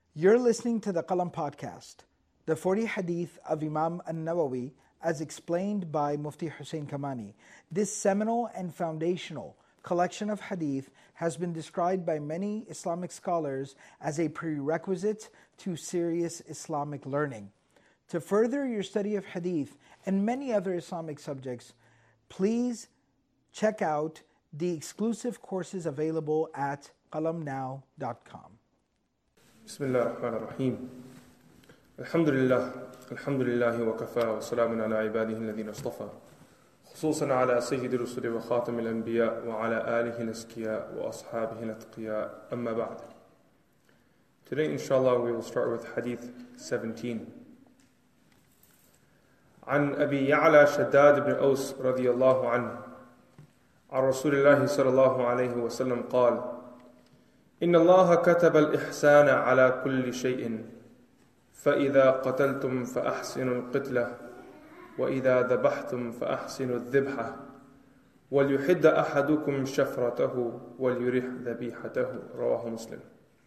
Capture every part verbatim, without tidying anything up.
You're listening to the Qalam Podcast, the forty Hadith of Imam An-Nawawi as explained by Mufti Hussein Kamani. This seminal and foundational collection of Hadith has been described by many Islamic scholars as a prerequisite to serious Islamic learning. To further your study of Hadith and many other Islamic subjects, please check out the exclusive courses available at qalam now dot com. بسم الله الرحمن الرحيم الحمد لله الحمد لله وكفى وسلام على عباده الذين اصطفى خصوصا على سيد الرسل وخاتم الأنبياء وعلى آله الأزكياء وأصحابه الأتقياء أما بعد. Today inshallah we will start with Hadith seventeen. عن أبي يعلى شداد بن أوس رضي الله عنه عن رسول الله صلى الله عليه وسلم قال إن الله كتب الإحسان على كل شيء فإذا قتلتم فأحسنوا القتلة وإذا ذبحتم فأحسنوا الذبحة وليحد أحدكم شفرته وليرح ذبيحته رواه مسلم.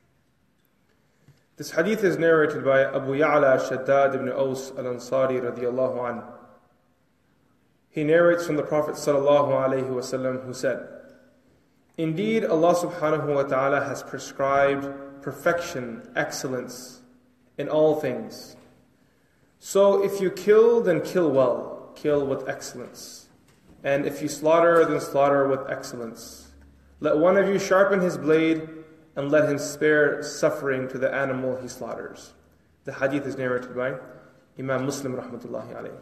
This hadith is narrated by Abu Ya'la Shaddad ibn Aws al-Ansari radiyallahu anhu. He narrates from the Prophet sallallahu alayhi wasallam who said, Indeed, Allah subhanahu wa ta'ala has prescribed perfection, excellence in all things. So if you kill, then kill well, kill with excellence. And if you slaughter, then slaughter with excellence. Let one of you sharpen his blade and let him spare suffering to the animal he slaughters. The hadith is narrated by Imam Muslim rahmatullahi alayhi.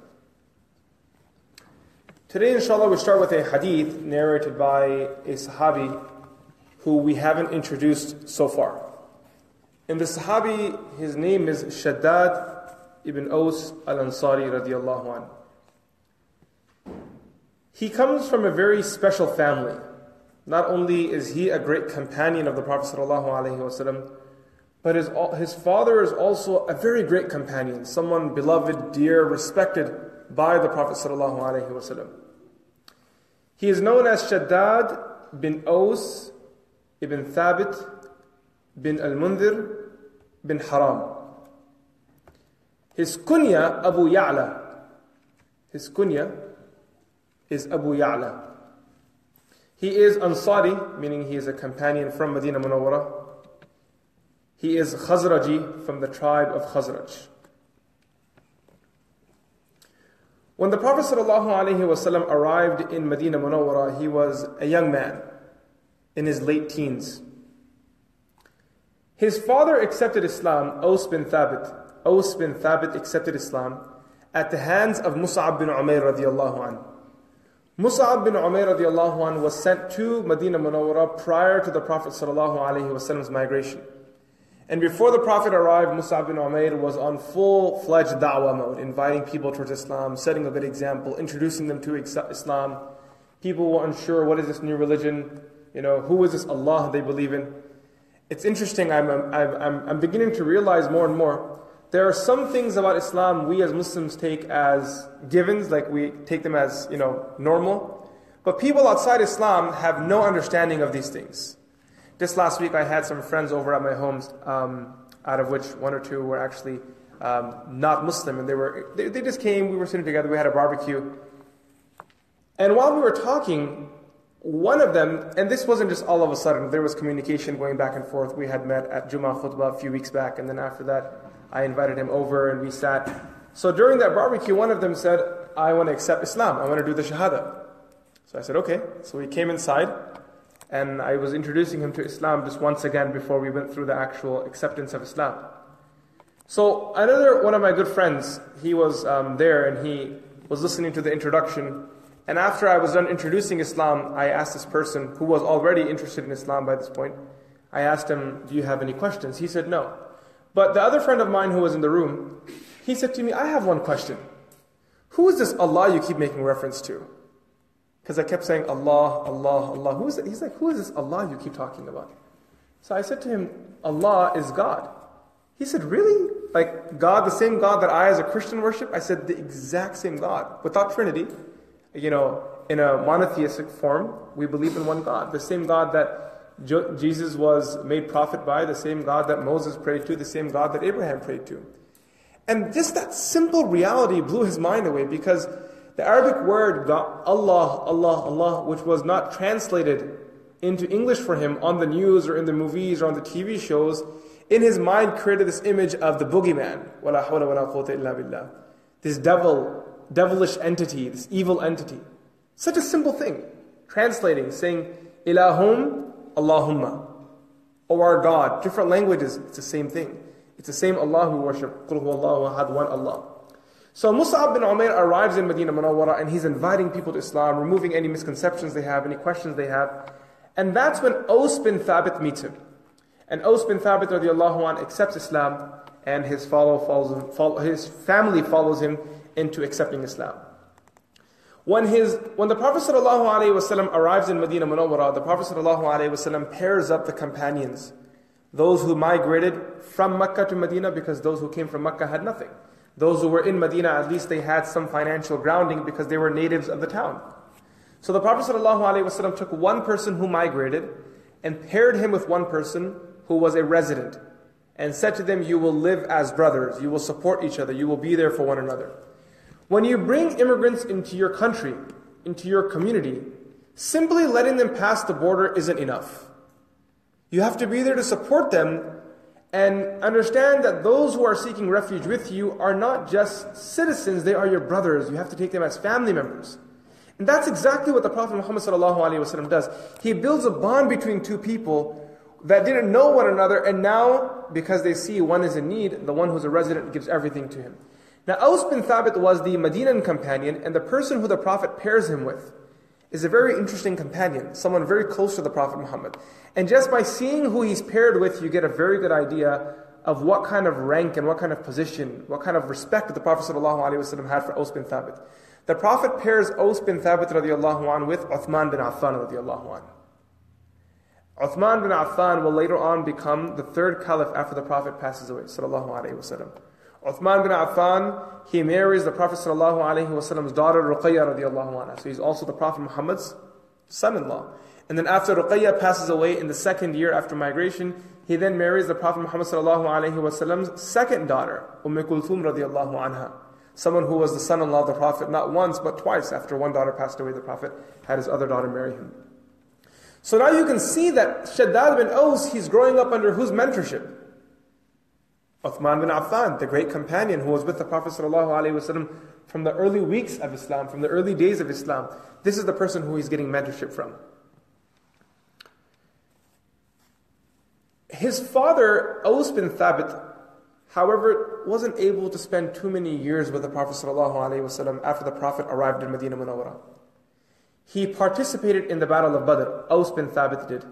Today, inshallah, we start with a hadith narrated by a sahabi who we haven't introduced so far. And the sahabi, his name is Shaddad ibn Aws al-Ansari radiyallahu anhu. He comes from a very special family. Not only is he a great companion of the Prophet sallallahu alaihi wasallam, but his, his father is also a very great companion, someone beloved, dear, respected by the Prophet sallallahu alaihi wasallam. He is known as Shaddad bin Aws ibn Thabit bin al-Mundhir bin Haram. His kunya, Abu Ya'la. His kunya is Abu Ya'la. He is Ansari, meaning he is a companion from Medina Munawwara. He is Khazraji, from the tribe of Khazraj. When the Prophet ﷺ arrived in Medina Munawwara, he was a young man in his late teens. His father accepted Islam, Aws bin Thabit. Aws bin Thabit accepted Islam at the hands of Mus'ab bin Umair radiyallahu anhu. Mus'ab bin Umair radiyallahu anhu was sent to Medina Munawwara prior to the Prophet ﷺ's migration. And before the Prophet arrived, Mus'ab bin Umair was on full-fledged da'wah mode, inviting people towards Islam, setting a good example, introducing them to Islam. People were unsure, what is this new religion? You know, who is this Allah they believe in? It's interesting, I'm, I'm, I'm, I'm beginning to realize more and more, there are some things about Islam we as Muslims take as givens, like we take them as, you know, normal. But people outside Islam have no understanding of these things. Just last week I had some friends over at my home, um, out of which one or two were actually um, not Muslim, and they were they, they just came, we were sitting together, we had a barbecue. And while we were talking, one of them, and this wasn't just all of a sudden, there was communication going back and forth. We had met at Jummah khutbah a few weeks back, and then after that I invited him over and we sat. So during that barbecue, one of them said, I want to accept Islam, I want to do the Shahada. So I said, okay. So we came inside, and I was introducing him to Islam just once again before we went through the actual acceptance of Islam. So another one of my good friends, he was um, there and he was listening to the introduction. And after I was done introducing Islam, I asked this person who was already interested in Islam by this point, I asked him, do you have any questions? He said no. But the other friend of mine who was in the room, he said to me, I have one question. Who is this Allah you keep making reference to? Because I kept saying, Allah, Allah, Allah. Who is it? He's like, who is this Allah you keep talking about? So I said to him, Allah is God. He said, really? Like God, the same God that I as a Christian worship? I said, the exact same God. Without Trinity, you know, in a monotheistic form, we believe in one God. The same God that Jo- Jesus was made prophet by the same God that Moses prayed to, the same God that Abraham prayed to. And just that simple reality blew his mind away, because the Arabic word God, Allah, Allah, Allah, which was not translated into English for him on the news or in the movies or on the T V shows, in his mind created this image of the boogeyman. وَلَا حَوْلَ وَلَا قُوَّةَ إِلَّا بِاللَّهِ. This devil, devilish entity, this evil entity. Such a simple thing. Translating, saying, Ilahum Allahumma. O our God. Different languages, it's the same thing. It's the same Allah we worship. قُلْ هُوَ اللَّهُ أَحَدٌ, one Allah. So Mus'ab bin Umair arrives in Medina Munawwara and he's inviting people to Islam, removing any misconceptions they have, any questions they have. And that's when Aus bin Thabit meets him. And Aus bin Thabit radiallahu anh accepts Islam, and his, follow, follows, follow, his family follows him into accepting Islam. When, his, when the Prophet ﷺ arrives in Medina Munawwara, the Prophet ﷺ pairs up the companions. Those who migrated from Mecca to Medina, because those who came from Mecca had nothing. Those who were in Medina, at least they had some financial grounding because they were natives of the town. So the Prophet ﷺ took one person who migrated and paired him with one person who was a resident, and said to them, you will live as brothers, you will support each other, you will be there for one another. When you bring immigrants into your country, into your community, simply letting them pass the border isn't enough. You have to be there to support them and understand that those who are seeking refuge with you are not just citizens, they are your brothers. You have to take them as family members. And that's exactly what the Prophet Muhammad ﷺ does. He builds a bond between two people that didn't know one another, and now, because they see one is in need, the one who's a resident gives everything to him. Now, Aus bin Thabit was the Medinan companion, and the person who the Prophet pairs him with is a very interesting companion, someone very close to the Prophet Muhammad. And just by seeing who he's paired with, you get a very good idea of what kind of rank and what kind of position, what kind of respect the Prophet ﷺ had for Aus bin Thabit. The Prophet pairs Aus bin Thabit radiallahu anh with Uthman bin Affan radiallahu anh. Uthman bin Affan will later on become the third caliph after the Prophet passes away, sallallahu alayhi wa sallam. Uthman bin Affan, he marries the Prophet sallallahu alayhi wa sallam's daughter Ruqayya radiallahu anha. So he's also the Prophet Muhammad's son-in-law. And then after Ruqayya passes away in the second year after migration, he then marries the Prophet Muhammad sallallahu alayhi wa sallam's second daughter, Umm Kulthum radiallahu anha. Someone who was the son-in-law of the Prophet not once but twice. After one daughter passed away, the Prophet had his other daughter marry him. So now you can see that Shaddad bin Aus, he's growing up under whose mentorship? Uthman bin Affan, the great companion who was with the Prophet ﷺ from the early weeks of Islam, from the early days of Islam. This is the person who he's getting mentorship from. His father, Aus bin Thabit, however, wasn't able to spend too many years with the Prophet ﷺ after the Prophet arrived in Medina Munawwara. He participated in the Battle of Badr. Aus bin Thabit did.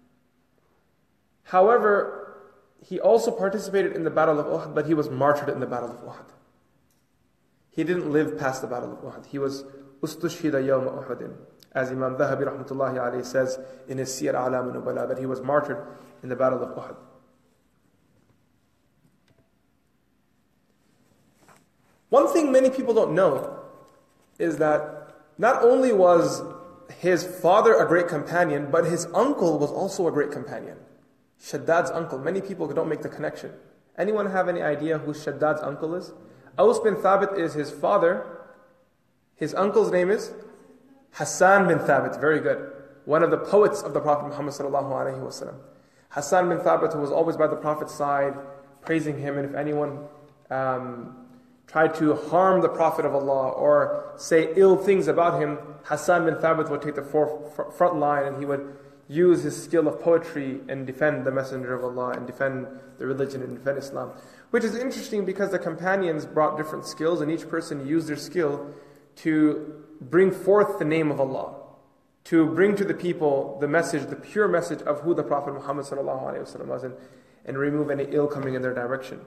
However, he also participated in the Battle of Uhud, but he was martyred in the Battle of Uhud. He didn't live past the Battle of Uhud. He was ustushhida yawma Uhudin, as Imam Dhahabi rahmatullahi alayhi says in his Siyar A'lam an-Nubala, that he was martyred in the Battle of Uhud. One thing many people don't know is that not only was his father a great companion, but his uncle was also a great companion. Shaddad's uncle. Many people don't make the connection. Anyone have any idea who Shaddad's uncle is? Aus bin Thabit is his father. His uncle's name is Hassan bin Thabit. Very good. One of the poets of the Prophet Muhammad sallallahu alaihi wasallam. Hassan bin Thabit, who was always by the Prophet's side, praising him, and if anyone um, tried to harm the Prophet of Allah or say ill things about him, Hassan bin Thabit would take the front line and he would use his skill of poetry and defend the Messenger of Allah and defend the religion and defend Islam. Which is interesting because the companions brought different skills and each person used their skill to bring forth the name of Allah, to bring to the people the message, the pure message of who the Prophet Muhammad ﷺ was, and, and remove any ill coming in their direction.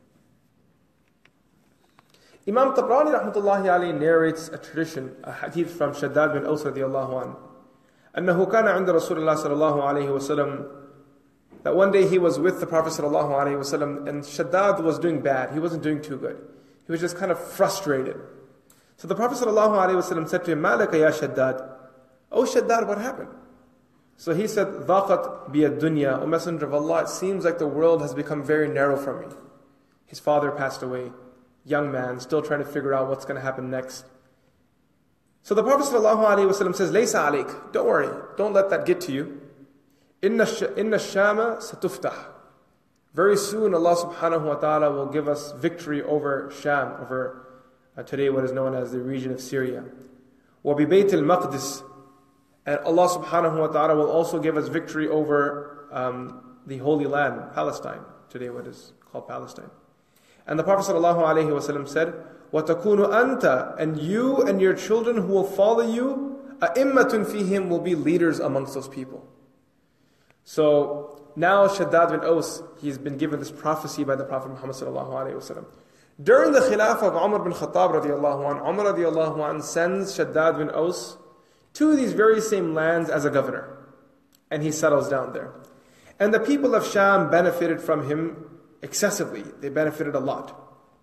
Imam Tabrani rahmatullahi alayhi narrates a tradition, a hadith from Shaddad bin Aus radiyallahu anhu. أنه كان عند رسول الله صلى الله عليه وسلم, that one day he was with the Prophet صلى الله عليه وسلم, and Shaddad was doing bad. He wasn't doing too good. He was just kind of frustrated. So the Prophet صلى الله عليه وسلم said to him, مالك يا شداد? Oh Shaddad, what happened? So he said, ضَاقَتْ بِيَ الدُّنْيَا, O Messenger of Allah, it seems like the world has become very narrow for me. His father passed away, young man, still trying to figure out what's going to happen next. So the Prophet ﷺ says, لَيْسَ عَلَيْكَ, don't worry, don't let that get to you. إِنَّ الشَّامَ سَتُفْتَحْ. Very soon Allah subhanahu wa ta'ala will give us victory over Sham, over uh, today what is known as the region of Syria. وَبِبَيْتِ الْمَقْدِسِ. And Allah subhanahu wa ta'ala will also give us victory over um, the Holy Land, Palestine, today what is called Palestine. And the Prophet ﷺ said, وَتَكُونُ أَنْتَ, and you and your children who will follow you, أَئِمَّةٌ فِيهِمْ, will be leaders amongst those people. So now Shaddad bin Aus, he's been given this prophecy by the Prophet Muhammad ﷺ. During the Khilafah of Umar bin Khattab radiallahu anh, Umar radiallahu anh sends Shaddad bin Aus to these very same lands as a governor. And he settles down there. And the people of Sham benefited from him excessively. They benefited a lot.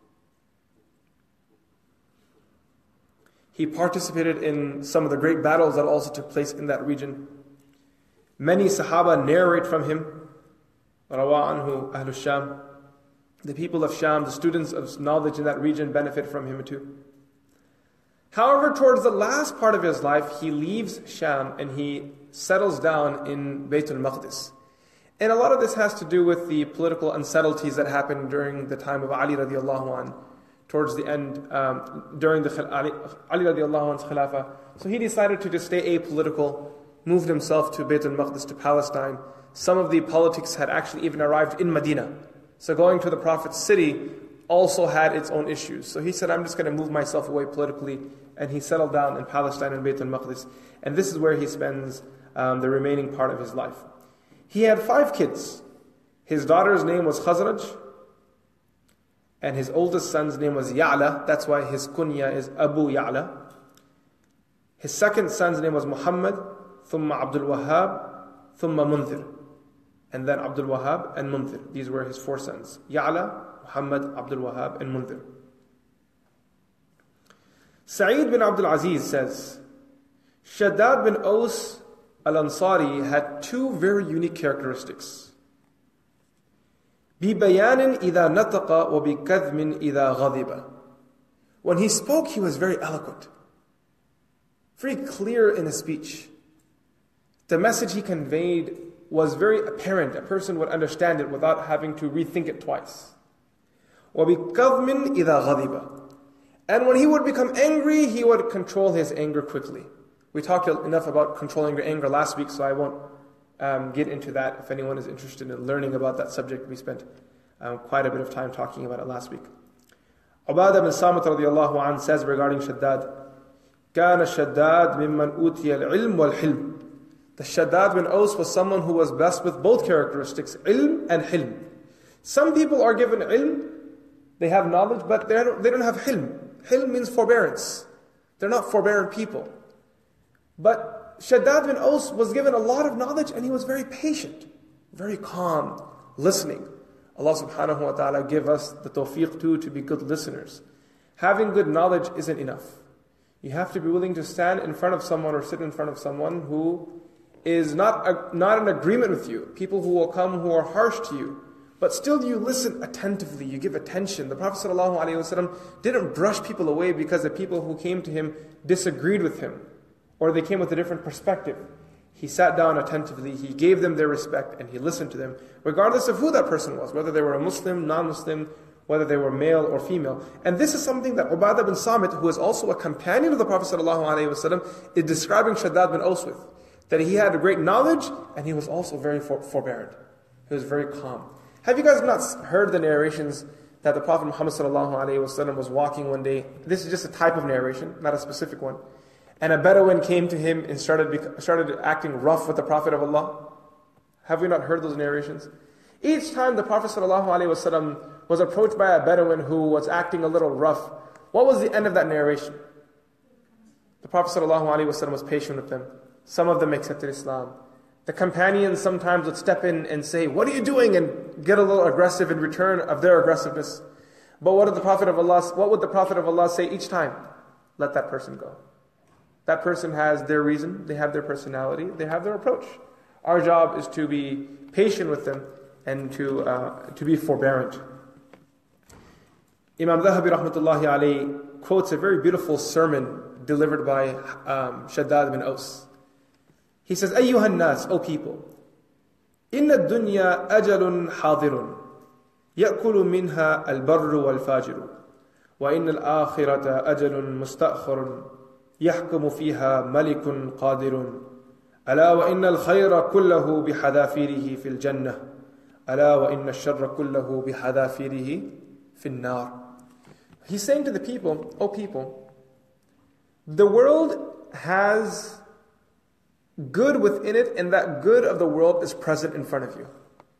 He participated in some of the great battles that also took place in that region. Many Sahaba narrate from him. Rawa anhu Ahlul Sham. The people of Sham, the students of knowledge in that region, benefit from him too. However, towards the last part of his life, he leaves Sham and he settles down in Baytul Maqdis. And a lot of this has to do with the political unsettledities that happened during the time of Ali radiallahu anh, towards the end, um, during the Ali, Ali radiallahu anh's Khilafah. So he decided to just stay apolitical, moved himself to Baytul Maqdis, to Palestine. Some of the politics had actually even arrived in Medina. So going to the Prophet's city also had its own issues. So he said, I'm just going to move myself away politically. And he settled down in Palestine and Baytul Maqdis. And this is where he spends um, the remaining part of his life. He had five kids. His daughter's name was Khazraj. And his oldest son's name was Ya'la. That's why his kunya is Abu Ya'la. His second son's name was Muhammad, thumma Abdul Wahhab, thumma Munthir. And then Abdul Wahhab and Munthir. These were his four sons. Ya'la, Muhammad, Abdul Wahhab, and Munthir. Sa'id bin Abdul Aziz says, Shaddad bin Aus al-Ansari had two very unique characteristics. بِبَيَانٍ إِذَا نَطَقَ وَبِكَذْمٍ إِذَا غَضِبَ. When he spoke, he was very eloquent, very clear in his speech. The message he conveyed was very apparent. A person would understand it without having to rethink it twice. وَبِكَذْمٍ إِذَا غَضِبَ. And when he would become angry, he would control his anger quickly. We talked enough about controlling your anger last week, so I won't um, get into that. If anyone is interested in learning about that subject, we spent um, quite a bit of time talking about it last week. Ubadah bin Samit radiallahu anh says regarding Shaddad, كَانَ شَدَّاد مِمَّنْ أُوتِيَ الْعِلْمُ وَالْحِلْمُ. The Shaddad bin Aus was someone who was blessed with both characteristics, ilm and hilm. Some people are given ilm, they have knowledge, but they don't, they don't have hilm. Hilm means forbearance. They're not forbearant people. But Shaddad bin Aus was given a lot of knowledge and he was very patient, very calm, listening. Allah subhanahu wa ta'ala give us the tawfiq too to be good listeners. Having good knowledge isn't enough. You have to be willing to stand in front of someone or sit in front of someone who is not, a, not in agreement with you. People who will come who are harsh to you. But still you listen attentively, you give attention. The Prophet ﷺ didn't brush people away because the people who came to him disagreed with him, or they came with a different perspective. He sat down attentively, he gave them their respect, and he listened to them, regardless of who that person was, whether they were a Muslim, non-Muslim, whether they were male or female. And this is something that Ubadah bin Samit, who is also a companion of the Prophet ﷺ, is describing Shaddad bin Aus with. That he had a great knowledge, and he was also very for- forbearant. He was very calm. Have you guys not heard the narrations that the Prophet Muhammad ﷺ was walking one day? This is just a type of narration, not a specific one. And a Bedouin came to him and started started acting rough with the Prophet of Allah. Have we not heard those narrations? Each time the Prophet ﷺ was approached by a Bedouin who was acting a little rough, what was the end of that narration? The Prophet ﷺ was patient with them. Some of them accepted Islam. The companions sometimes would step in and say, "What are you doing?" and get a little aggressive in return of their aggressiveness. But what did the Prophet of Allah, what would the Prophet of Allah say each time? Let that person go. That person has their reason, they have their personality, they have their approach. Our job is to be patient with them and to uh, to be forbearant. Imam Dhahabi rahmatullahi alayhi quotes a very beautiful sermon delivered by um, Shaddad bin Aus. He says, أَيُّهَا النَّاسِ, O people, إِنَّ الدُّنْيَا أَجَلٌ حَاضِرٌ يَأْكُلُ مِنْهَا الْبَرُّ وَالْفَاجِرُ وَإِنَّ الْآخِرَةَ أَجَلٌ مُسْتَأْخَرٌ يَحْكُمُ فِيهَا مَلِكٌ قَادِرٌ أَلَا وَإِنَّ الْخَيْرَ كُلَّهُ بِحَذَافِيرِهِ فِي الْجَنَّةِ أَلَا وَإِنَّ الشَّرَّ كُلَّهُ بِحَذَافِيرِهِ فِي النَّارِ. He's saying to the people, O people, the world has good within it, and that good of the world is present in front of you.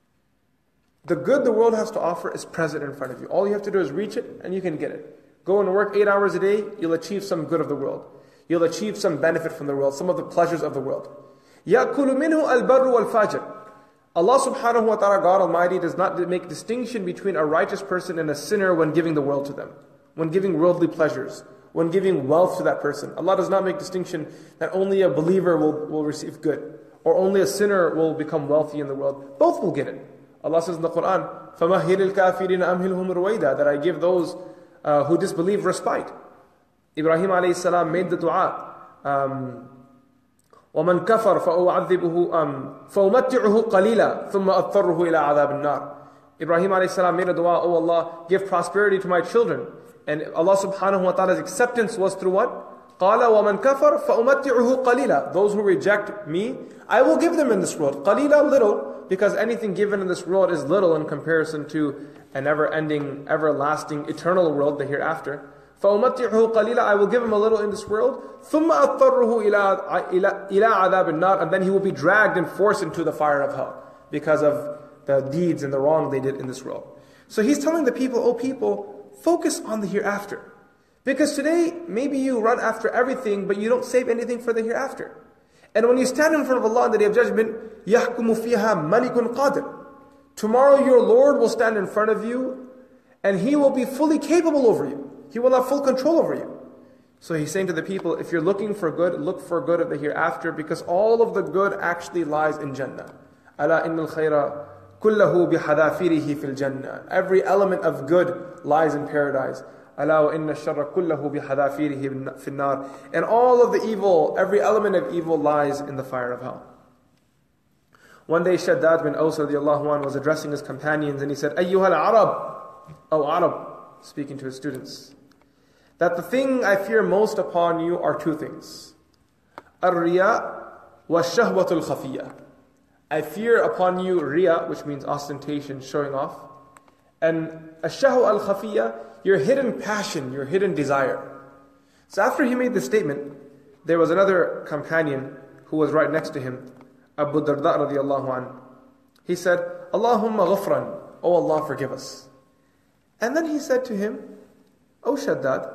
The good the world has to offer is present in front of you. All you have to do is reach it, and you can get it. Go and work eight hours a day, you'll achieve some good of the world. You'll achieve some benefit from the world, some of the pleasures of the world. يَأْكُلُ مِنْهُ الْبَرُّ وَالْفَاجِرُ. Allah subhanahu wa ta'ala, God Almighty, does not make distinction between a righteous person and a sinner when giving the world to them, when giving worldly pleasures, when giving wealth to that person. Allah does not make distinction that only a believer will, will receive good, or only a sinner will become wealthy in the world. Both will get it. Allah says in the Quran, فَمَهِّلِ الْكَافِرِينَ أَمْهِلْهُمْ رُوَيْدًا, that I give those uh, who disbelieve respite. Ibrahim alayhi salam made the dua, um, وَمَنْ كَفَرْ فَأُعَذِّبُهُ فَأُمَتِّعُهُ قَلِيلًا ثُمَّ أَضْطَرُّهُ إِلَىٰ عَذَابِ النَّارِ. Ibrahim alayhi salam made a dua, Oh Allah, give prosperity to my children. And Allah subhanahu wa ta'ala's acceptance was through what? قَالَ وَمَنْ كَفَرْ فَأُمَتِّعُهُ قَلِيلًا. Those who reject me, I will give them in this world. قَلِيلًا, little, because anything given in this world is little in comparison to a never-ending, everlasting, eternal world, the hereafter. فَأُمَتِّعُهُ قَلِيلًا, I will give him a little in this world. ثُمَّ أَضْطَرُّهُ إِلَىٰ عَذَابِ النَّارِ. And then he will be dragged and forced into the fire of hell because of the deeds and the wrong they did in this world. So he's telling the people, oh people, focus on the hereafter. Because today, maybe you run after everything, but you don't save anything for the hereafter. And when you stand in front of Allah on the Day of Judgment, يَحْكُمُ فِيهَا مَلِكٌ قَادِرٌ. Tomorrow your Lord will stand in front of you, and He will be fully capable over you. He will have full control over you. So he's saying to the people, if you're looking for good, look for good of the hereafter, because all of the good actually lies in Jannah. أَلَا إِنَّ الْخَيْرَ كُلَّهُ بِحَذَافِيرِهِ فِي الْجَنَّةِ. Every element of good lies in paradise. أَلَا وَإِنَّ الشَّرَّ كُلَّهُ بِحَذَافِيرِهِ فِي النَّارِ. And all of the evil, every element of evil lies in the fire of hell. One day Shaddad bin Aus radiallahu anhu was addressing his companions and he said, أَيُّهَا الْعَرَبِ, O Arab, speaking to his students, that the thing I fear most upon you are two things. الرِّيَاء وَالشَّهْوَةُ الْخَفِيَّةِ. I fear upon you riya, which means ostentation, showing off. And ash-shahwa al-khafiyya, your hidden passion, your hidden desire. So after he made this statement, there was another companion who was right next to him, Abu Darda radiallahu anhu. He said, Allahumma ghafran, O Allah, forgive us. And then he said to him, O Shaddad,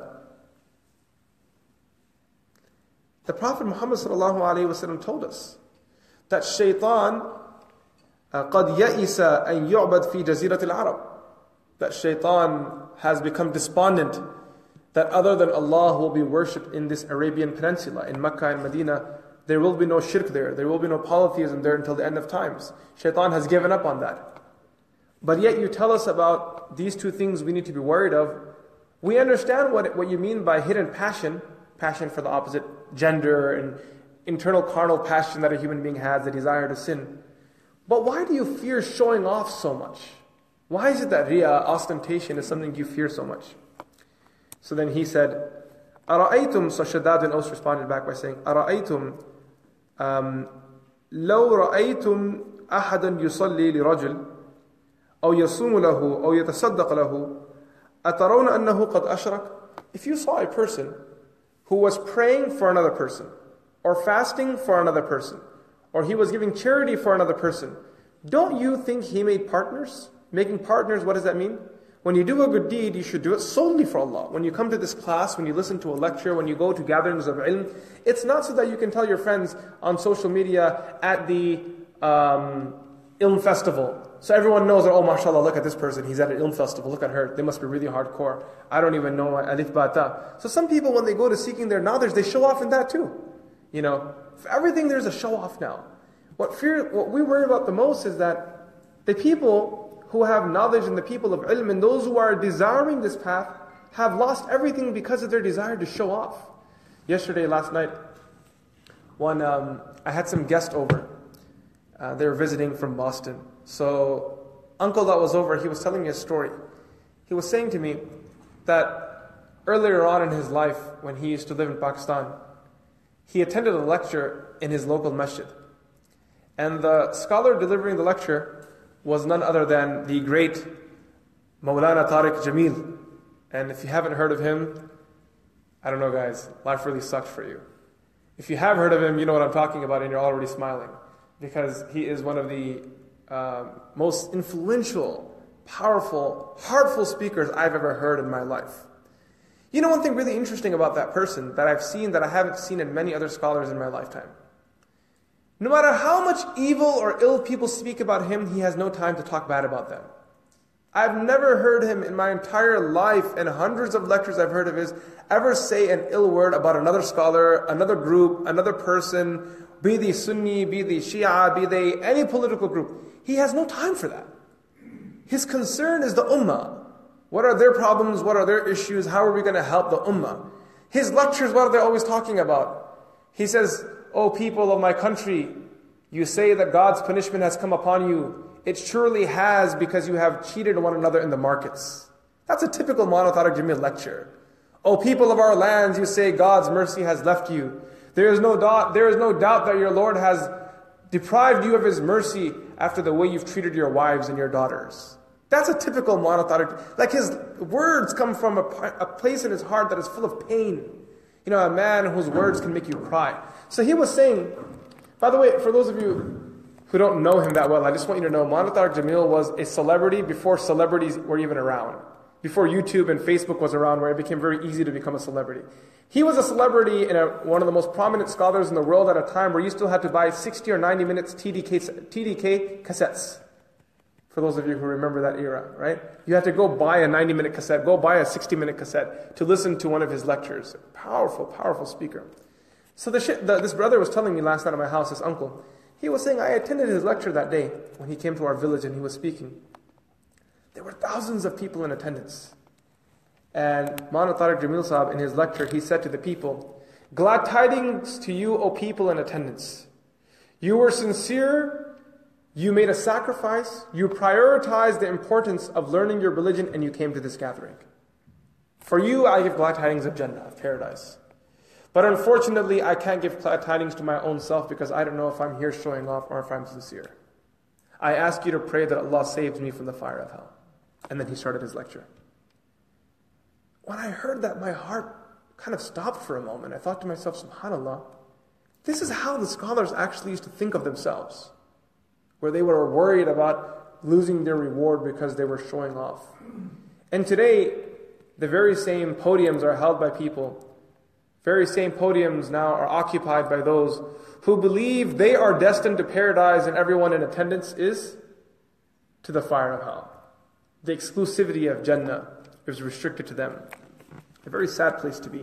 the Prophet Muhammad sallallahu alayhi wa sallam told us that shaitan قَدْ يَئِسَ أَنْ يُعْبَدْ فِي جَزِيرَةِ الْعَرَبِ. That shaitan has become despondent that other than Allah will be worshipped in this Arabian Peninsula, in Mecca and Medina. There will be no shirk there, there will be no polytheism there until the end of times. Shaitan has given up on that. But yet you tell us about these two things we need to be worried of. We understand what, what you mean by hidden passion, passion for the opposite gender and internal carnal passion that a human being has, the desire to sin. But why do you fear showing off so much? Why is it that riya, ostentation, is something you fear so much? So then he said, أَرَأَيْتُمْ, so Shaddad bin Aus responded back by saying, أَرَأَيْتُمْ um, لَوْ رَأَيْتُمْ أَحَدًا يُصَلِّي لِرَجُلٍ أو يصوم له أو يتصدق له أترون أنه قد أشرك. If you saw a person who was praying for another person, or fasting for another person, or he was giving charity for another person, don't you think he made partners? Making partners, what does that mean? When you do a good deed, you should do it solely for Allah. When you come to this class, when you listen to a lecture, when you go to gatherings of ilm, it's not so that you can tell your friends on social media at the um, ilm festival. So everyone knows that, oh mashallah, look at this person, he's at an ilm festival, look at her, they must be really hardcore. I don't even know alif ba ta. So some people, when they go to seeking their knowledge, they show off in that too. You know, for everything there's a show off now. What fear, what we worry about the most is that the people who have knowledge and the people of ilm and those who are desiring this path have lost everything because of their desire to show off. Yesterday, last night, one um, I had some guests over. Uh, they were visiting from Boston. So, uncle that was over, he was telling me a story. He was saying to me that earlier on in his life, when he used to live in Pakistan, he attended a lecture in his local masjid. And the scholar delivering the lecture was none other than the great Mawlana Tariq Jamil. And if you haven't heard of him, I don't know guys, life really sucked for you. If you have heard of him, you know what I'm talking about and you're already smiling. Because he is one of the uh, most influential, powerful, heartful speakers I've ever heard in my life. You know one thing really interesting about that person that I've seen that I haven't seen in many other scholars in my lifetime? No matter how much evil or ill people speak about him, he has no time to talk bad about them. I've never heard him in my entire life, and hundreds of lectures I've heard of his, ever say an ill word about another scholar, another group, another person, be they Sunni, be they Shia, be they any political group. He has no time for that. His concern is the ummah. What are their problems? What are their issues? How are we going to help the ummah? His lectures, what are they always talking about? He says, "O people of my country, you say that God's punishment has come upon you. It surely has, because you have cheated one another in the markets." That's a typical Mawlana Tariq Jamil lecture. "O people of our lands, you say God's mercy has left you. There is no doubt, there is no doubt that your Lord has deprived you of His mercy after the way you've treated your wives and your daughters." That's a typical Mawlana Tariq. Like his words come from a, a place in his heart that is full of pain. You know, a man whose words can make you cry. So he was saying, by the way, for those of you who don't know him that well, I just want you to know, Mawlana Tariq Jamil was a celebrity before celebrities were even around. Before YouTube and Facebook was around, where it became very easy to become a celebrity. He was a celebrity and a, one of the most prominent scholars in the world at a time where you still had to buy sixty or ninety minutes T D K, T D K cassettes. For those of you who remember that era, right? You had to go buy a ninety minute cassette, go buy a sixty minute cassette to listen to one of his lectures. Powerful, powerful speaker. So the, shit, the this brother was telling me last night at my house, this uncle, he was saying, I attended his lecture that day when he came to our village and he was speaking. There were thousands of people in attendance. And Mawlana Tariq Jamil Sahib, in his lecture, he said to the people, "Glad tidings to you, O people in attendance. You were sincere, you made a sacrifice, you prioritized the importance of learning your religion, and you came to this gathering. For you, I give glad tidings of Jannah, of paradise. But unfortunately, I can't give glad tidings to my own self because I don't know if I'm here showing off or if I'm sincere. I ask you to pray that Allah saves me from the fire of hell." And then he started his lecture. When I heard that, my heart kind of stopped for a moment. I thought to myself, subhanAllah, this is how the scholars actually used to think of themselves, where they were worried about losing their reward because they were showing off. And today, the very same podiums are held by people. Very same podiums now are occupied by those who believe they are destined to paradise and everyone in attendance is to the fire of hell. The exclusivity of Jannah is restricted to them. A very sad place to be.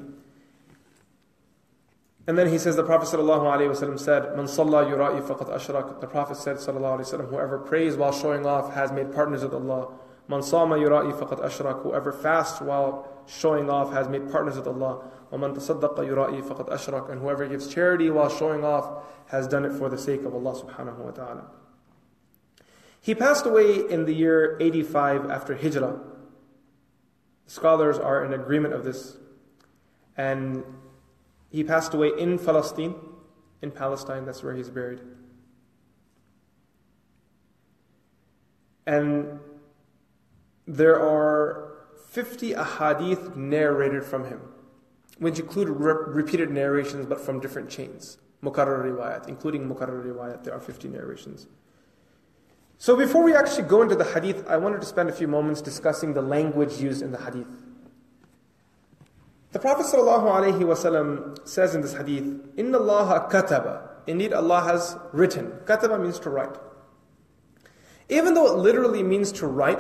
And then he says, the Prophet ﷺ said, "Man salla yura'i faqad ashrak." The Prophet said, ﷺ, whoever prays while showing off has made partners with Allah. "Man sama yura'i faqad ashrak." Whoever fasts while showing off has made partners with Allah. وَمَنْ تَصَدَّقَ يُرَائِي فَقَدْ أَشْرَكَ. And whoever gives charity while showing off has done it for the sake of Allah subhanahu wa ta'ala. He passed away in the year eighty-five after Hijrah. Scholars are in agreement of this. And he passed away in Palestine, in Palestine, that's where he's buried. And there are fifty ahadith narrated from him, which include re- repeated narrations but from different chains. Mukarrar riwayat, including Mukarrar riwayat, there are fifty narrations. So before we actually go into the hadith, I wanted to spend a few moments discussing the language used in the hadith. The Prophet ﷺ says in this hadith, "Inna Allah kataba." Indeed, Allah has written. Kataba means to write. Even though it literally means to write,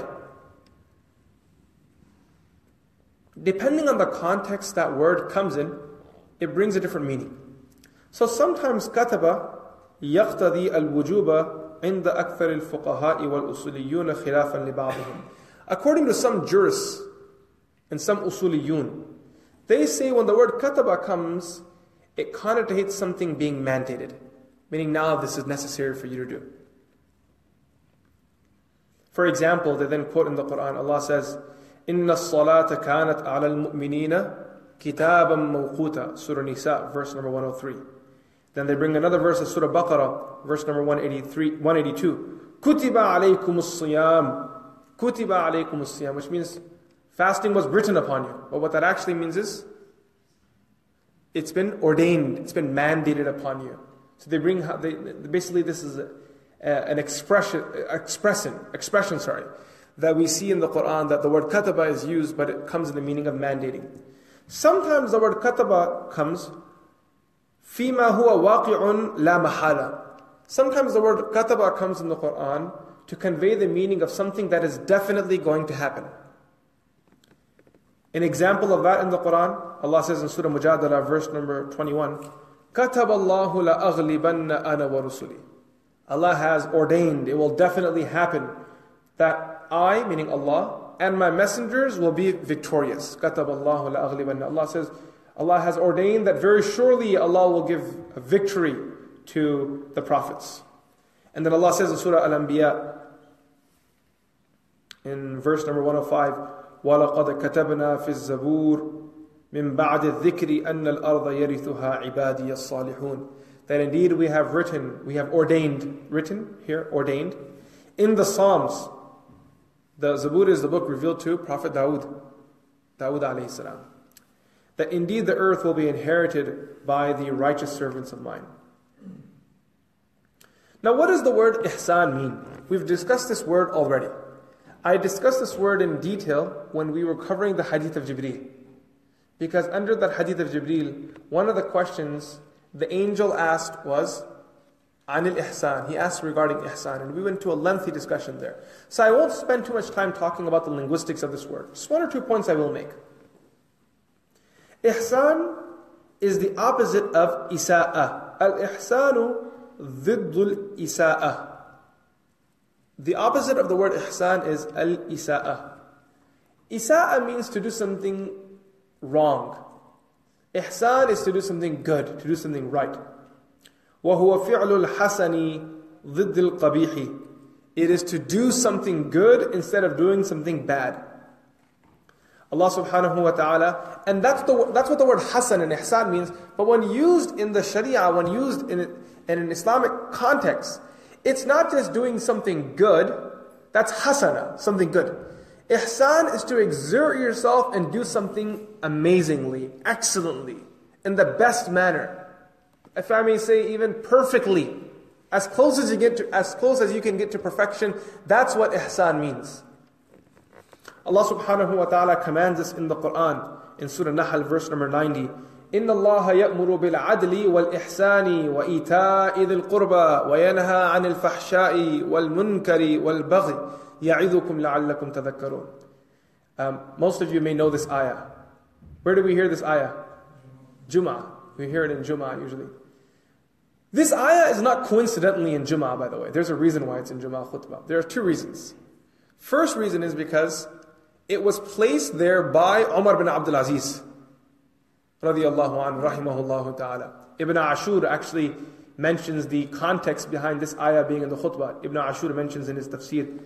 depending on the context that word comes in, it brings a different meaning. So sometimes kataba يقتضي الوجوب عند أكثر الفقهاء والأصوليون خلافا لبعضهم. According to some jurists and some usuliyun, they say when the word kataba comes, it connotates something being mandated, meaning now this is necessary for you to do. For example, they then quote in the Quran, Allah says, إِنَّ الصَّلَاةَ كَانَتْ عَلَى الْمُؤْمِنِينَ كِتَابًا مَوْقُوتًا, Surah Nisa, verse number one oh three. Then they bring another verse of Surah Baqarah, verse number one eighty-three, one eighty-two. كُتِبَ عَلَيْكُمُ الصِّيَامُ كُتِبَ عَلَيْكُمُ الصِّيَامُ, which means fasting was written upon you. But what that actually means is, it's been ordained, it's been mandated upon you. So they bring, they, basically this is a, a, an expression, expression, expression, sorry, that we see in the Quran that the word kataba is used, but it comes in the meaning of mandating. Sometimes the word kataba comes, فِيمَا هُوَ وَاقِعٌ لَا مَحَالَةً. Sometimes the word kataba comes in the Quran to convey the meaning of something that is definitely going to happen. An example of that in the Quran, Allah says in Surah Mujadala, verse number twenty-one, كَتَبَ اللَّهُ لَأَغْلِبَنَّ أَنَا وَرُسُلِي. Allah has ordained, it will definitely happen, that I, meaning Allah, and my messengers will be victorious. كَتَبَ اللَّهُ لَأَغْلِبَنَّ. Allah says, Allah has ordained that very surely Allah will give a victory to the prophets. And then Allah says in Surah Al-Anbiya, in verse number one oh five, وَلَقَدْ كَتَبْنَا فِي الزَّبُورِ مِنْ بَعْدِ الذِّكْرِ أَنَّ الْأَرْضَ يَرِثُهَا عِبَادِيَ الصَّالِحُونَ. That indeed we have written, we have ordained, written here, ordained, in the Psalms. The Zabur is the book revealed to Prophet Dawood, Dawood alayhi salam. That indeed the earth will be inherited by the righteous servants of mine. Now what does the word ihsan mean? We've discussed this word already. I discussed this word in detail when we were covering the hadith of Jibreel. Because under that hadith of Jibreel, one of the questions the angel asked was, Anil ihsan. He asked regarding ihsan, and we went to a lengthy discussion there. So I won't spend too much time talking about the linguistics of this word. Just one or two points I will make. Ihsan is the opposite of isa'ah. Al-ihsanu ضد الإساءة. The opposite of the word ihsan is al-isa'ah. Isa'ah means to do something wrong. Ihsan is to do something good, to do something right. وَهُوَ فِعْلُ الْحَسَنِ ضد الْقَبِيحِ. It is to do something good instead of doing something bad. Allah subhanahu wa ta'ala, and that's the that's what the word hasan and ihsan means, but when used in the sharia, when used in, in an Islamic context, it's not just doing something good, that's hasana, something good. Ihsan is to exert yourself and do something amazingly, excellently, in the best manner. If I may say, even perfectly, as close as you get to, as close as you can get to perfection, that's what ihsan means. Allah subhanahu wa ta'ala commands us in the Quran, in Surah Nahl, verse number ninety, إِنَّ اللَّهَ يَأْمُرُ بِالْعَدْلِ وَالْإِحْسَانِ وَإِيتَاءِ ذِي الْقُرْبَى وَيَنْهَى عَنِ الْفَحْشَاءِ وَالْمُنْكَرِ وَالْبَغْيِ يَعِظُكُمْ لَعَلَّكُمْ تَذَكَّرُونَ. Um, most of you may know this ayah. Where do we hear this ayah? Jum'ah. We hear it in Jum'ah usually. This ayah is not coincidentally in Jum'ah, by the way. There's a reason why it's in Jum'ah khutbah. There are two reasons. First reason is because it was placed there by Umar bin Abdul Aziz, radiyallahu anhu, rahimahullah ta'ala. Ibn Ashur actually mentions the context behind this ayah being in the khutbah. Ibn Ashur mentions in his tafsir,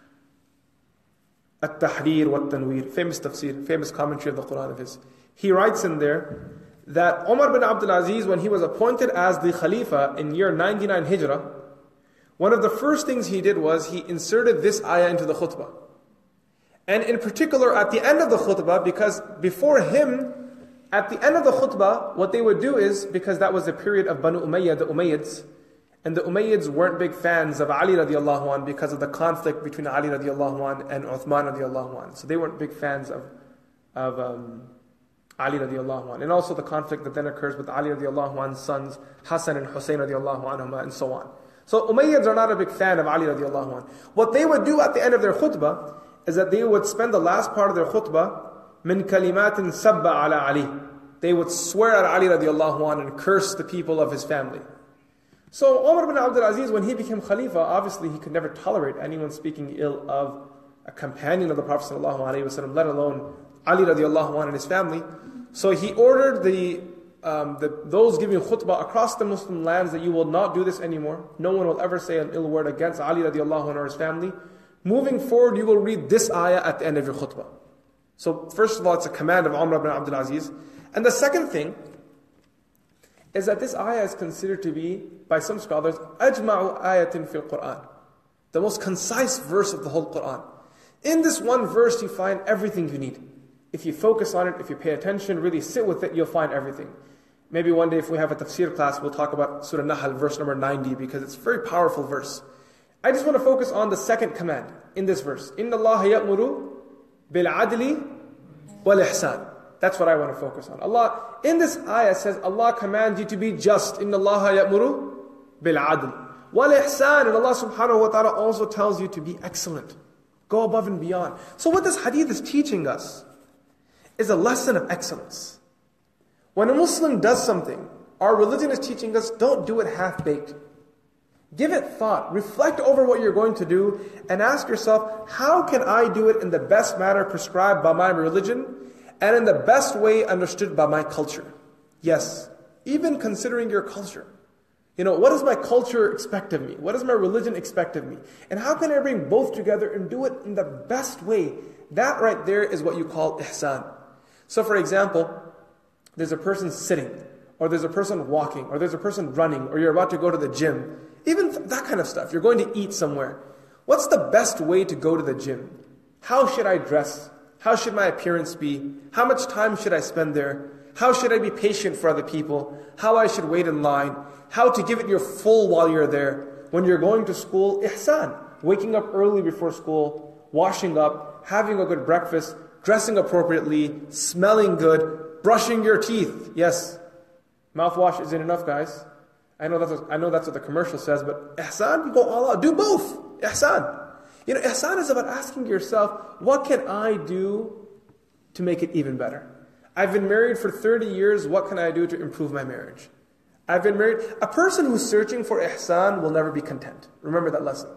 At-Tahrir wa Tanweer, famous tafsir, famous commentary of the Quran of his. He writes in there that Umar bin Abdul Aziz, when he was appointed as the Khalifa in year ninety-nine Hijrah, one of the first things he did was he inserted this ayah into the khutbah. And in particular at the end of the khutbah, because before him, at the end of the khutbah, what they would do is, because that was the period of Banu Umayyah, the Umayyads, and the Umayyads weren't big fans of Ali radiallahu anh because of the conflict between Ali radiallahu anh and Uthman radiallahu anh. So they weren't big fans of, of um, Ali radiallahu anh. And also the conflict that then occurs with Ali radiallahu anh's sons, Hassan and Hussein radiallahu anhuma, and so on. So Umayyads are not a big fan of Ali radiallahu anh. What they would do at the end of their khutbah is that they would spend the last part of their khutbah min kalimatin sabba ala Ali. They would swear at Ali radiallahu anh and curse the people of his family. So Umar ibn Abdul Aziz, when he became Khalifa, obviously he could never tolerate anyone speaking ill of a companion of the Prophet ﷺ, let alone Ali radiallahu anhu and his family. So he ordered the, um, the those giving khutbah across the Muslim lands that you will not do this anymore. No one will ever say an ill word against Ali radiallahu anhu or his family. Moving forward, you will read this ayah at the end of your khutbah. So first of all, it's a command of Umar ibn Abdul Aziz. And the second thing is that this ayah is considered to be, by some scholars, أجمع آية في القرآن, the most concise verse of the whole Qur'an. In this one verse, you find everything you need. If you focus on it, if you pay attention, really sit with it, you'll find everything. Maybe one day if we have a tafsir class, we'll talk about Surah Nahl, verse number ninety, because it's a very powerful verse. I just want to focus on the second command in this verse. إِنَّ اللَّهَ يَأْمُرُ بِالْعَدْلِ وَالْإِحْسَانِ. That's what I want to focus on. Allah, in this ayah says, Allah commands you to be just. إِنَّ اللَّهَ يَأْمُرُ بِالْعَدْلِ وَالْإِحْسَانِ. And Allah subhanahu wa ta'ala also tells you to be excellent. Go above and beyond. So what this hadith is teaching us is a lesson of excellence. When a Muslim does something, our religion is teaching us, don't do it half-baked. Give it thought. Reflect over what you're going to do and ask yourself, how can I do it in the best manner prescribed by my religion and in the best way understood by my culture? Yes, even considering your culture. You know, what does my culture expect of me? What does my religion expect of me? And how can I bring both together and do it in the best way? That right there is what you call ihsan. So for example, there's a person sitting, or there's a person walking, or there's a person running, or you're about to go to the gym. Even that kind of stuff. You're going to eat somewhere. What's the best way to go to the gym? How should I dress? How should my appearance be? How much time should I spend there? How should I be patient for other people? How I should wait in line? How to give it your full while you're there? When you're going to school, ihsan. Waking up early before school, washing up, having a good breakfast, dressing appropriately, smelling good, brushing your teeth. Yes, mouthwash isn't enough, guys. I know that's what, I know that's what the commercial says, but ihsan, you go all out. Do both. Ihsan. You know, ihsan is about asking yourself, what can I do to make it even better? I've been married for thirty years. What can I do to improve my marriage? I've been married. A person who's searching for ihsan will never be content. Remember that lesson.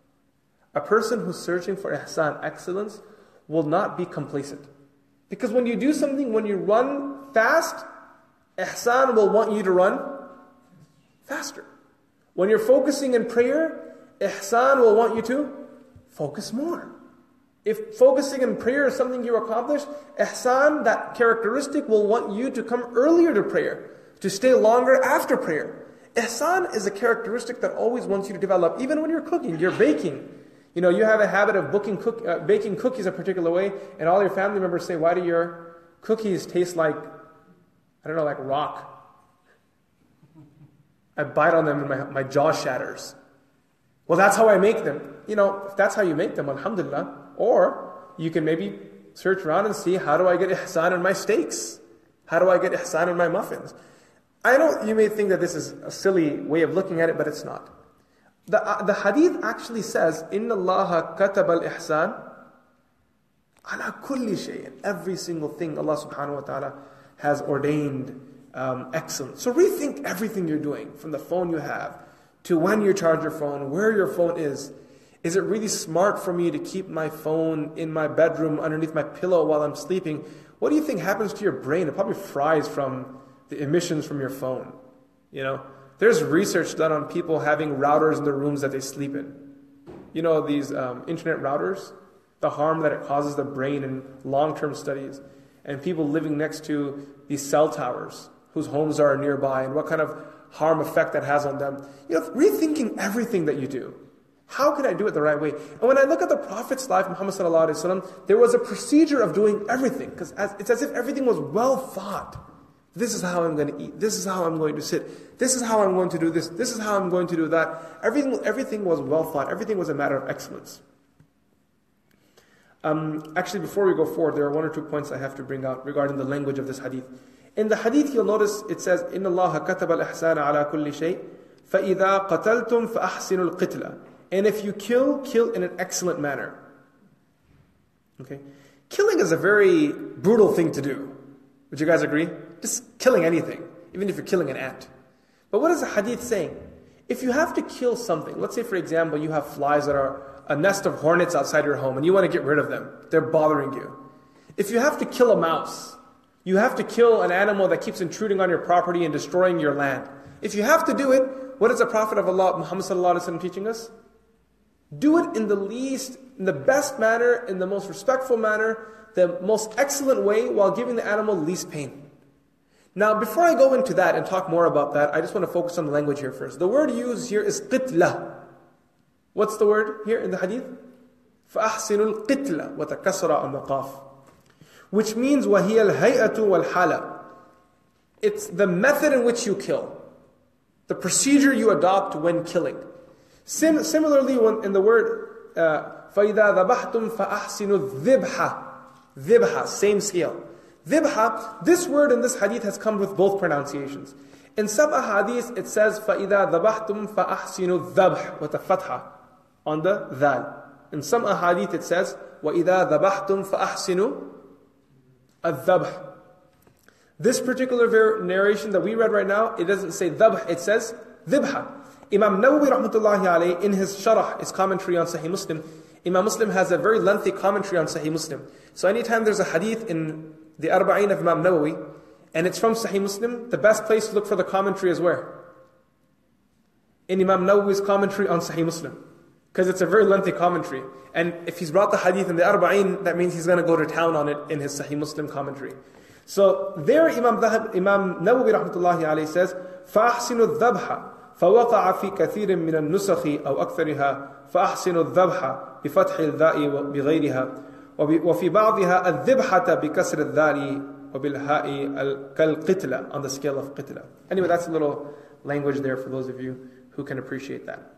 A person who's searching for ihsan, excellence, will not be complacent. Because when you do something, when you run fast, ihsan will want you to run faster. When you're focusing in prayer, ihsan will want you to focus more. If focusing in prayer is something you accomplish, ihsan, that characteristic, will want you to come earlier to prayer, to stay longer after prayer. Ihsan is a characteristic that always wants you to develop, even when you're cooking, you're baking. You know, you have a habit of booking cook, uh, baking cookies a particular way, and all your family members say, why do your cookies taste like, I don't know, like rock? I bite on them and my, my jaw shatters. Well, that's how I make them. You know, if that's how you make them, alhamdulillah. Or you can maybe search around and see, how do I get ihsan in my steaks? How do I get ihsan in my muffins? I know you may think that this is a silly way of looking at it, but it's not. The, uh, the hadith actually says, إِنَّ اللَّهَ كَتَبَ الْإِحْسَانِ عَلَى كُلِّ شَيْءٍ. Every single thing Allah subhanahu wa ta'ala has ordained um, excellence. So rethink everything you're doing, from the phone you have, to when you charge your phone, where your phone is. Is it really smart for me to keep my phone in my bedroom underneath my pillow while I'm sleeping? What do you think happens to your brain? It probably fries from the emissions from your phone. You know, there's research done on people having routers in the rooms that they sleep in. You know, these um, internet routers, the harm that it causes the brain in long-term studies, and people living next to these cell towers whose homes are nearby, and what kind of harm effect that has on them. You know, rethinking everything that you do. How can I do it the right way? And when I look at the Prophet's life, Muhammad sallallahu alaihi wasallam, there was a procedure of doing everything, because it's as if everything was well thought. This is how I'm going to eat. This is how I'm going to sit. This is how I'm going to do this. This is how I'm going to do that. Everything, everything was well thought. Everything was a matter of excellence. Um, actually, before we go forward, there are one or two points I have to bring out regarding the language of this hadith. In the hadith, you'll notice it says, إِنَّ اللَّهَ كَتَبَ الْإِحْسَانَ عَلَى كُلِّ شَيْءٍ فَإِذَا قَتَلْتُمْ فَأَحْسِنُوا الْقِتْلَةِ. And if you kill, kill in an excellent manner. Okay, killing is a very brutal thing to do. Would you guys agree? Just killing anything, even if you're killing an ant. But what is the hadith saying? If you have to kill something, let's say for example, you have flies that are a nest of hornets outside your home and you want to get rid of them. They're bothering you. If you have to kill a mouse, you have to kill an animal that keeps intruding on your property and destroying your land. If you have to do it, what is the Prophet of Allah, Muhammad sallallahu alaihi wasallam, teaching us? Do it in the least, in the best manner, in the most respectful manner, the most excellent way, while giving the animal least pain. Now, before I go into that and talk more about that, I just want to focus on the language here first. The word used here is qitla. What's the word here in the hadith? فَأَحْسِنُوا الْقِتْلَ وَتَكَسَّرَ عَنْ الْقَافِ, which means وَهِيَ الْهَيْئَةُ وَالْحَالَةُ. It's the method in which you kill, the procedure you adopt when killing. Sim- similarly, when in the word uh, فَإِذَا ذَبَحْتُمْ فَأَحْسِنُوا الذِّبْحَ, dhibha, same scale. Dhibha, this word in this hadith has come with both pronunciations. In some ahadith it says فَإِذَا ذَبَحْتُمْ فَأَحْسِنُوا الذَّبْحَ with a fatha on the dhal. In some ahadith it says وَإِذَا ذَبَحْتُمْ فَأَحْسِنُوا الذَّبْحَ. This particular ver- narration that we read right now, it doesn't say dhabh, it says dhibha. Imam Nawawi rahmatullahi alayhi, in his sharah, his commentary on Sahih Muslim, Imam Muslim has a very lengthy commentary on Sahih Muslim. So anytime there's a hadith in the Arba'in of Imam Nawawi, and it's from Sahih Muslim, the best place to look for the commentary is where? In Imam Nawawi's commentary on Sahih Muslim. Because it's a very lengthy commentary. And if he's brought the hadith in the Arba'in, that means he's going to go to town on it in his Sahih Muslim commentary. So there Imam, Dhahab, Imam Nawawi rahmatullahi alayhi says, فَأَحْسِنُوا الذَّبْحَ فوقع في كثير من النسخ أو أكثرها فأحسن الذبح بفتح الذاء بغيرها وفي بعضها الذبحة بكسر الذال وبالهاء كالقتلة on the scale of قتلة. Anyway, that's a little language there for those of you who can appreciate that.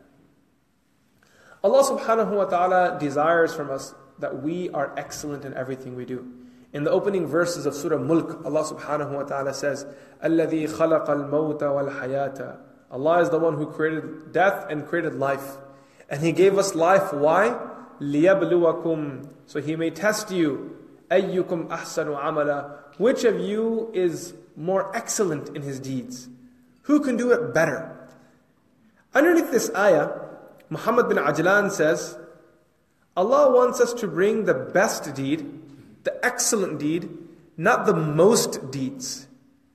Allah subhanahu wa ta'ala desires from us that we are excellent in everything we do. In the opening verses of Surah Mulk, Allah subhanahu wa ta'ala says, الَّذِي خَلَقَ الْمَوْتَ وَالْحَيَاةَ. Allah is the one who created death and created life. And He gave us life. Why? لِيَبْلُوَكُمْ. So He may test you. أَيُّكُمْ أَحْسَنُ عَمَلًا. Which of you is more excellent in his deeds? Who can do it better? Underneath this ayah, Muhammad bin Ajlan says, Allah wants us to bring the best deed, the excellent deed, not the most deeds.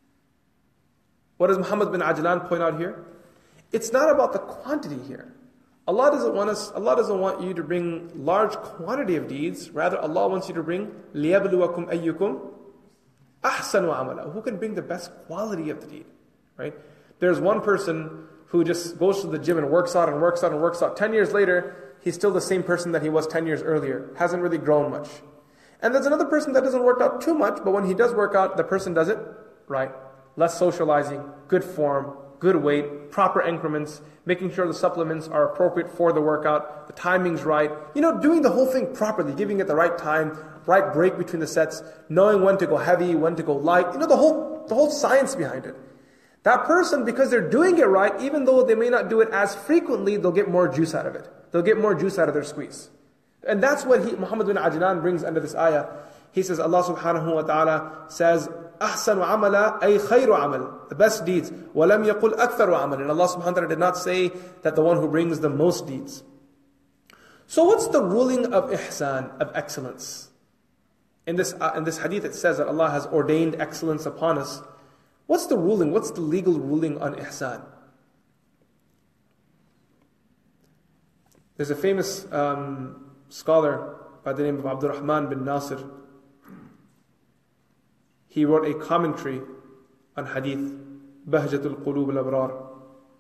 What does Muhammad bin Ajlan point out here? It's not about the quantity here. Allah doesn't want us. Allah doesn't want you to bring large quantity of deeds. Rather, Allah wants you to bring لِيَبْلُوَكُمْ أَيُّكُمْ أَحْسَنُ عَمَلًا. Who can bring the best quality of the deed? Right? There's one person who just goes to the gym and works out and works out and works out. Ten years later, he's still the same person that he was ten years earlier. Hasn't really grown much. And there's another person that doesn't work out too much, but when he does work out, the person does it right. Less socializing, good form, good weight, proper increments, making sure the supplements are appropriate for the workout, the timing's right. You know, doing the whole thing properly, giving it the right time, right break between the sets, knowing when to go heavy, when to go light. You know, the whole the whole science behind it. That person, because they're doing it right, even though they may not do it as frequently, they'll get more juice out of it. They'll get more juice out of their squeeze. And that's what he, Muhammad bin Ajlan brings under this ayah. He says, Allah subhanahu wa ta'ala says, أحسن عملا أي خير عمل, the best deeds. ولم يقل أكثر عمل. And Allah subhanahu wa ta'ala did not say that the one who brings the most deeds. So what's the ruling of ihsan, of excellence? In this, uh, in this hadith it says that Allah has ordained excellence upon us. What's the ruling? What's the legal ruling on ihsan? There's a famous um, scholar by the name of Abdul Rahman bin Nasir. He wrote a commentary on hadith, Bahjatul Qulub al-Abrar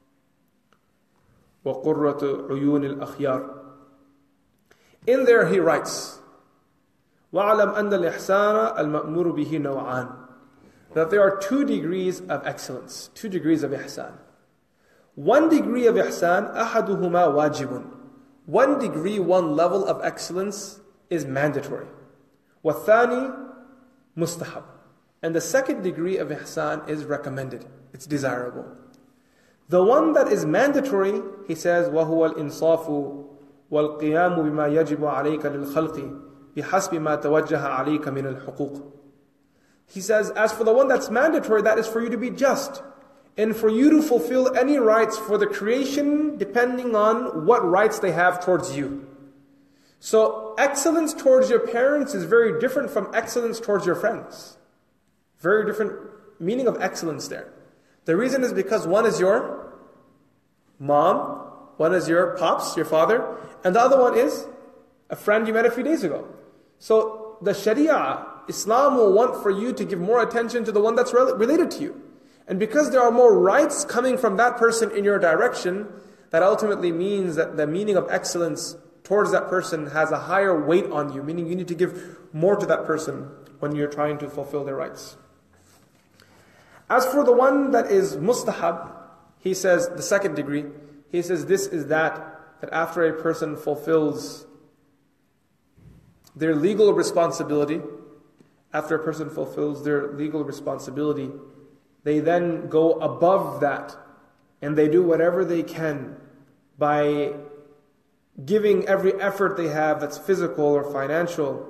wa Qurratu Uyun al-Akhyar. In there he writes, وَعَلَمْ أَنَّ الْإِحْسَانَ الْمَأْمُورُ بِهِ نَوْعَانِ. That there are two degrees of excellence, two degrees of ihsan. One degree of ihsan, أَحَدُهُمَا وَاجِبٌ. One degree, one level of excellence is mandatory. وَالثَّانِي مُسْتَحَبٌ. And the second degree of ihsan is recommended. It's desirable. The one that is mandatory, he says, وَهُوَ الْإِنصَافُ وَالْقِيَامُ بِمَا يَجِبُ عَلَيْكَ لِلْخَلْقِ بِحَسْبِ مَا تَوَجَّهَ عَلَيْكَ مِنَ الْحُقُوقِ. He says, as for the one that's mandatory, that is for you to be just and for you to fulfill any rights for the creation depending on what rights they have towards you. So excellence towards your parents is very different from excellence towards your friends. Very different meaning of excellence there. The reason is because one is your mom, one is your pops, your father, and the other one is a friend you met a few days ago. So the Sharia, Islam will want for you to give more attention to the one that's rel- related to you. And because there are more rights coming from that person in your direction, that ultimately means that the meaning of excellence towards that person has a higher weight on you, meaning you need to give more to that person when you're trying to fulfill their rights. As for the one that is mustahab, he says, the second degree, he says this is that, that after a person fulfills their legal responsibility, after a person fulfills their legal responsibility, they then go above that and they do whatever they can by giving every effort they have that's physical or financial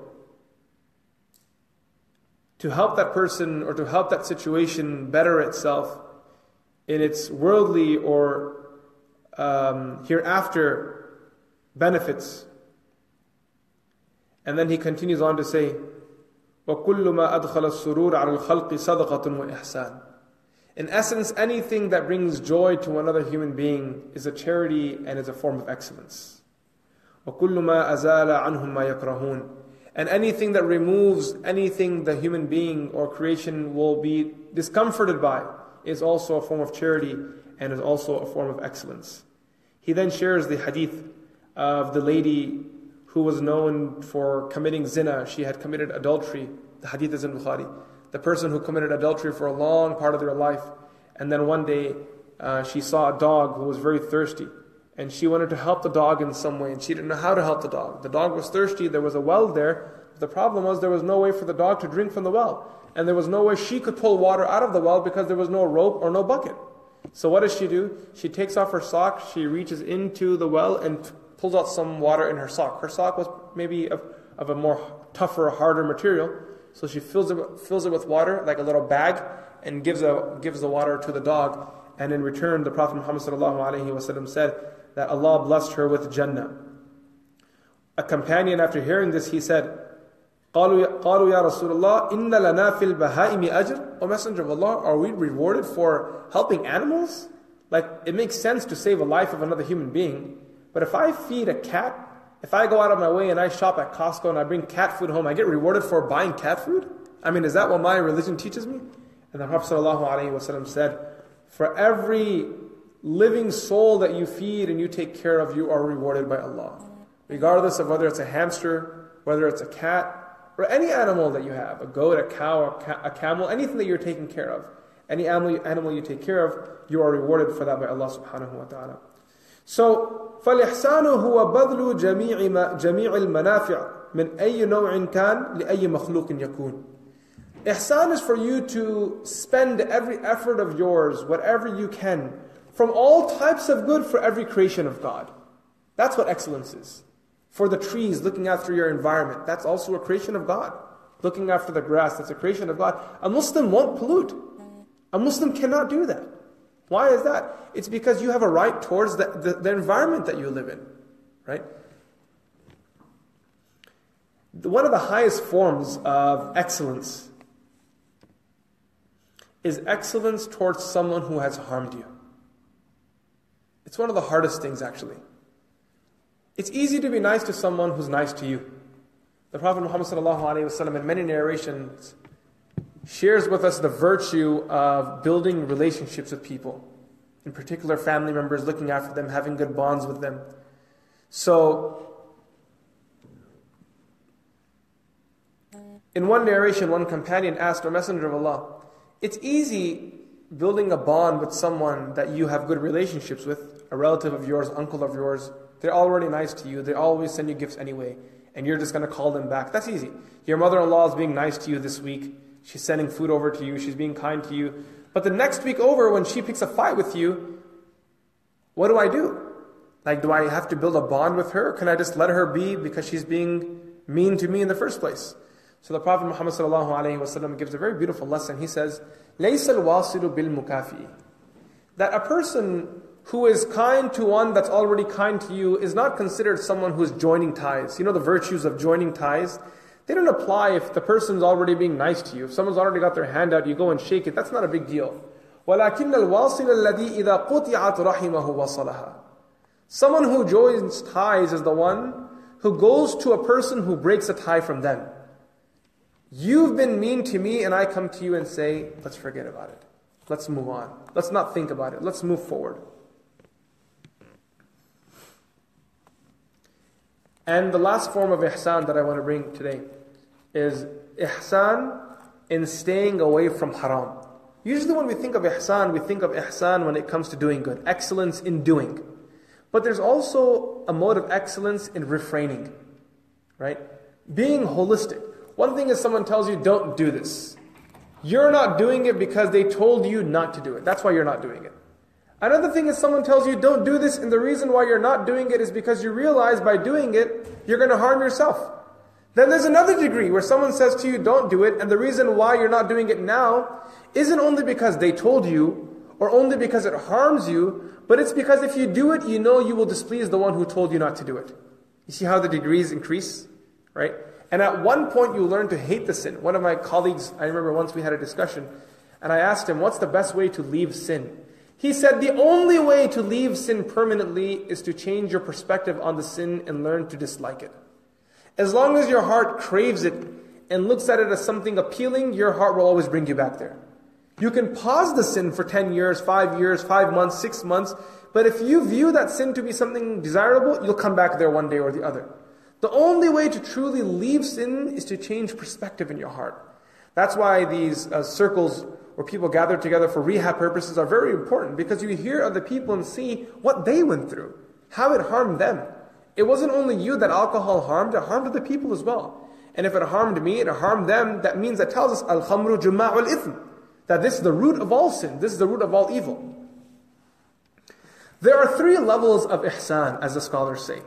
to help that person or to help that situation better itself in its worldly or um, hereafter benefits. And then he continues on to say, وَكُلُّ مَا أَدْخَلَ السُّرُورَ عَلَى الْخَلْقِ صَدَقَةٌ وَإِحْسَانٌ. In essence, anything that brings joy to another human being is a charity and is a form of excellence. وَكُلُّ مَا أَزَالَ عَنْهُمْ مَا يَكْرَهُونَ. And anything that removes anything the human being or creation will be discomforted by is also a form of charity and is also a form of excellence. He then shares the hadith of the lady who was known for committing zina. She had committed adultery. The hadith is in Bukhari. The person who committed adultery for a long part of their life. And then one day uh, she saw a dog who was very thirsty. And she wanted to help the dog in some way. And she didn't know how to help the dog. The dog was thirsty. There was a well there. The problem was there was no way for the dog to drink from the well. And there was no way she could pull water out of the well because there was no rope or no bucket. So what does she do? She takes off her sock. She reaches into the well and pulls out some water in her sock. Her sock was maybe of, of a more tougher, harder material. So she fills it, fills it with water, like a little bag, and gives, a, gives the water to the dog. And in return, the Prophet Muhammad sallallahu alaihi wasallam said that Allah blessed her with Jannah. A companion, after hearing this, he said, قالوا يا رسول الله إن لنا في البهائم أجر. O Messenger of Allah, are we rewarded for helping animals? Like, it makes sense to save a life of another human being. But if I feed a cat, if I go out of my way and I shop at Costco and I bring cat food home, I get rewarded for buying cat food? I mean, is that what my religion teaches me? And the Prophet ﷺ said, for every living soul that you feed and you take care of, you are rewarded by Allah. Regardless of whether it's a hamster, whether it's a cat, or any animal that you have, a goat, a cow, a, ca- a camel, anything that you're taking care of, any animal, animal you take care of, you are rewarded for that by Allah subhanahu wa ta'ala. So, فَالْإِحْسَانُ هُوَ بَذْلُ جَمِيعِ, ما جميع الْمَنَافِعِ مِنْ أَيِّ نَوْعٍ كَانْ لِأَيِّ مَخْلُوقٍ يَكُونَ. Ihsan is for you to spend every effort of yours, whatever you can, from all types of good for every creation of God. That's what excellence is. For the trees, looking after your environment, that's also a creation of God. Looking after the grass, that's a creation of God. A Muslim won't pollute. A Muslim cannot do that. Why is that? It's because you have a right towards the, the, the environment that you live in. Right? One of the highest forms of excellence is excellence towards someone who has harmed you. It's one of the hardest things, actually. It's easy to be nice to someone who's nice to you. The Prophet Muhammad sallallahu alaihi wasallam in many narrations shares with us the virtue of building relationships with people, in particular family members, looking after them, having good bonds with them. So, in one narration, one companion asked, O Messenger of Allah, it's easy building a bond with someone that you have good relationships with, a relative of yours, uncle of yours. They're already nice to you. They always send you gifts anyway. And you're just going to call them back. That's easy. Your mother-in-law is being nice to you this week. She's sending food over to you. She's being kind to you. But the next week over, when she picks a fight with you, what do I do? Like, do I have to build a bond with her? Or can I just let her be because she's being mean to me in the first place? So the Prophet Muhammad sallallahu alaihi wasallam gives a very beautiful lesson. He says, لَيْسَ الْوَاصِلُ بِالْمُكَافِئِ. that a person who is kind to one that's already kind to you is not considered someone who is joining ties. You know the virtues of joining ties? They don't apply if the person's already being nice to you. If someone's already got their hand out, you go and shake it. That's not a big deal. وَلَكِنَّ الْوَاصِلَ الَّذِي إِذَا قُطِعَتْ رَحِمَهُ وَصَلَهَا. Someone who joins ties is the one who goes to a person who breaks a tie from them. You've been mean to me and I come to you and say, let's forget about it. Let's move on. Let's not think about it. Let's move forward. And the last form of ihsan that I want to bring today is ihsan in staying away from haram. Usually when we think of ihsan, we think of ihsan when it comes to doing good. Excellence in doing. But there's also a mode of excellence in refraining. Right? Being holistic. One thing is someone tells you, don't do this. You're not doing it because they told you not to do it. That's why you're not doing it. Another thing is someone tells you, don't do this, and the reason why you're not doing it is because you realize by doing it, you're going to harm yourself. Then there's another degree where someone says to you, don't do it, and the reason why you're not doing it now isn't only because they told you, or only because it harms you, but it's because if you do it, you know you will displease the one who told you not to do it. You see how the degrees increase? Right? And at one point you learn to hate the sin. One of my colleagues, I remember once we had a discussion, and I asked him, what's the best way to leave sin? He said the only way to leave sin permanently is to change your perspective on the sin and learn to dislike it. As long as your heart craves it and looks at it as something appealing, your heart will always bring you back there. You can pause the sin for ten years, five years, five months, six months, but if you view that sin to be something desirable, you'll come back there one day or the other. The only way to truly leave sin is to change perspective in your heart. That's why these uh, circles where people gather together for rehab purposes are very important, because you hear other people and see what they went through, how it harmed them. It wasn't only you that alcohol harmed, it harmed other people as well. And if it harmed me, it harmed them, that means it tells us, al-khamru juma'u al-ithm, that this is the root of all sin, this is the root of all evil. There are three levels of ihsan, as the scholars say.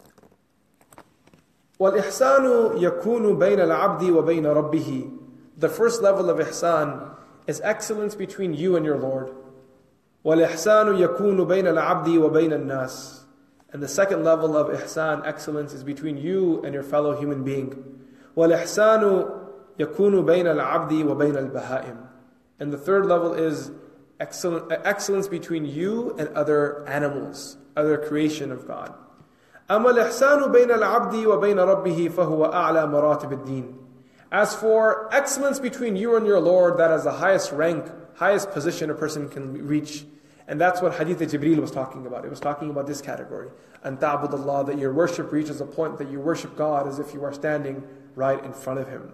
وَالْإِحْسَانُ يَكُونُ بَيْنَ الْعَبْدِ وَبَيْنَ رَبِّهِ. The first level of ihsan is excellence between you and your Lord. وَالْإِحْسَانُ يَكُونُ بَيْنَ الْعَبْدِ وَبَيْنَ النَّاسِ. And the second level of ihsan, excellence, is between you and your fellow human being. وَالْإِحْسَانُ يَكُونُ بَيْنَ الْعَبْدِ وَبَيْنَ الْبَهَائِمِ. And the third level is excellence between you and other animals, other creation of God. أَمَا الْإِحْسَانُ بَيْنَ الْعَبْدِ وَبَيْنَ رَبِّهِ فَهُوَ أَعْلَى مَرَاتِبِ الدِّينِ. As for excellence between you and your Lord, that is the highest rank, highest position a person can reach. And that's what Hadith Jibreel was talking about. It was talking about this category. أَن تَعْبُدَ اللَّهِ, that your worship reaches a point that you worship God as if you are standing right in front of Him.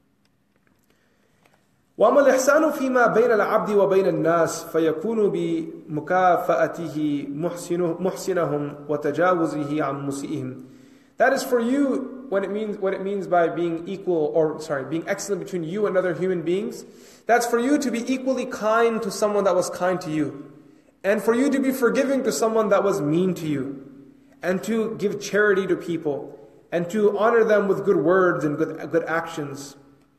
وَأَمَا الْإِحْسَانُ فِيمَا بَيْنَ الْعَبْدِ وَبَيْنَ النَّاسِ فَيَكُونُ بِمُكَافَأَتِهِ مُحْسِنَهُمْ وَتَجَاوُزِهِ عَنْ مُسِئِهِمْ. That is for you what it means what it means by being equal, or sorry, being excellent between you and other human beings. That's for you to be equally kind to someone that was kind to you, and for you to be forgiving to someone that was mean to you, and to give charity to people, and to honor them with good words and good, good actions.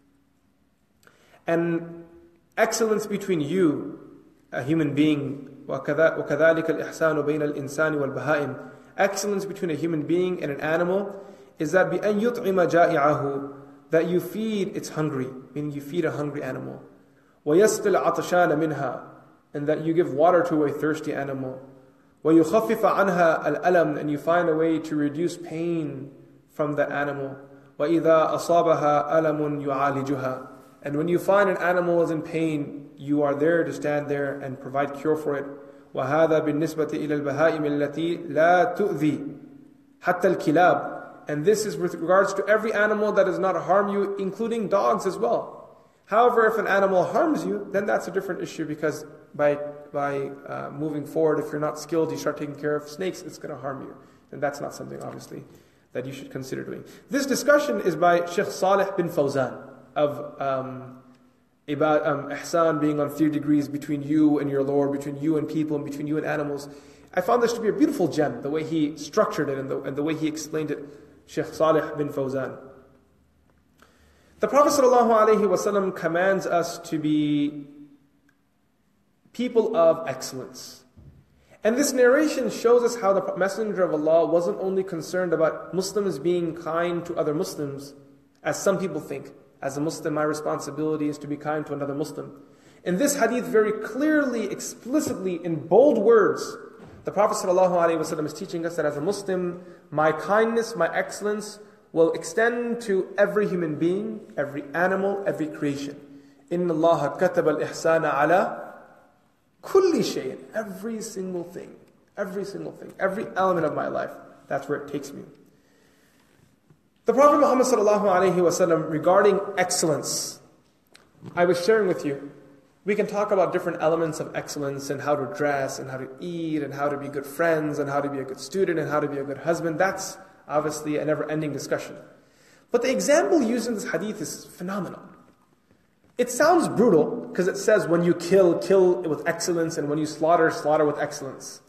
And excellence between you, a human being, وَكَذَلِكَ الْإِحْسَانُ بَيْنَ الْإِنسَانِ وَالْبَهَائِمِ. Excellence between a human being and an animal is that بِأَنْ يُطْعِمَ جَائِعَهُ, that you feed its hungry, meaning you feed a hungry animal. وَيَسْقِ الْعَطْشَانَ مِنْهَا, and that you give water to a thirsty animal. وَيُخَفِّفَ عَنْهَا الْأَلَمْ, and you find a way to reduce pain from that animal. وَإِذَا أَصَابَهَا أَلَمٌ يُعَالِجُهَا, and when you find an animal is in pain, you are there to stand there and provide cure for it. وَهَذَا بِالنِّسْبَةِ إِلَى الْبَهَائِمِ الَّتِي لَا تُؤْذِي حَتَّى الْكِلَابِ. And this is with regards to every animal that does not harm you, including dogs as well. However, if an animal harms you, then that's a different issue, because by by uh, moving forward, if you're not skilled, you start taking care of snakes, it's going to harm you. And that's not something, obviously, that you should consider doing. This discussion is by Sheikh Salih bin Fawzan of um, about um, ihsan being on three degrees between you and your Lord, between you and people, and between you and animals. I found this to be a beautiful gem, the way he structured it and the, and the way he explained it, Sheikh Salih bin Fawzan. The Prophet ﷺ commands us to be people of excellence. And this narration shows us how the Messenger of Allah wasn't only concerned about Muslims being kind to other Muslims, as some people think. As a Muslim, my responsibility is to be kind to another Muslim. In this hadith, very clearly, explicitly, in bold words, the Prophet ﷺ is teaching us that as a Muslim, my kindness, my excellence will extend to every human being, every animal, every creation. إِنَّ اللَّهَ كَتَبَ الْإِحْسَانَ عَلَى kulli shay, every single thing, every single thing, every element of my life. That's where it takes me. The Prophet Muhammad sallallahu alaihi wasallam, regarding excellence, I was sharing with you, we can talk about different elements of excellence and how to dress and how to eat and how to be good friends and how to be a good student and how to be a good husband. That's obviously a never-ending discussion. But the example used in this hadith is phenomenal. It sounds brutal because it says when you kill, kill with excellence, and when you slaughter, slaughter with excellence.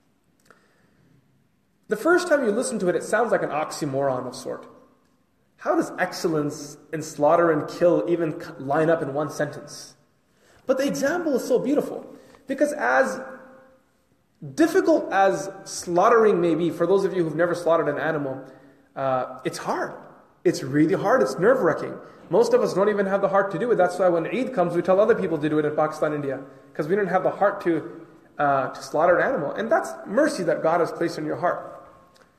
The first time you listen to it, it sounds like an oxymoron of sort. How does excellence and slaughter and kill even line up in one sentence? But the example is so beautiful because as difficult as slaughtering may be, for those of you who've never slaughtered an animal, uh, it's hard. It's really hard. It's nerve-wracking. Most of us don't even have the heart to do it. That's why when Eid comes, we tell other people to do it in Pakistan, India, because we don't have the heart to uh, to slaughter an animal. And that's mercy that God has placed in your heart.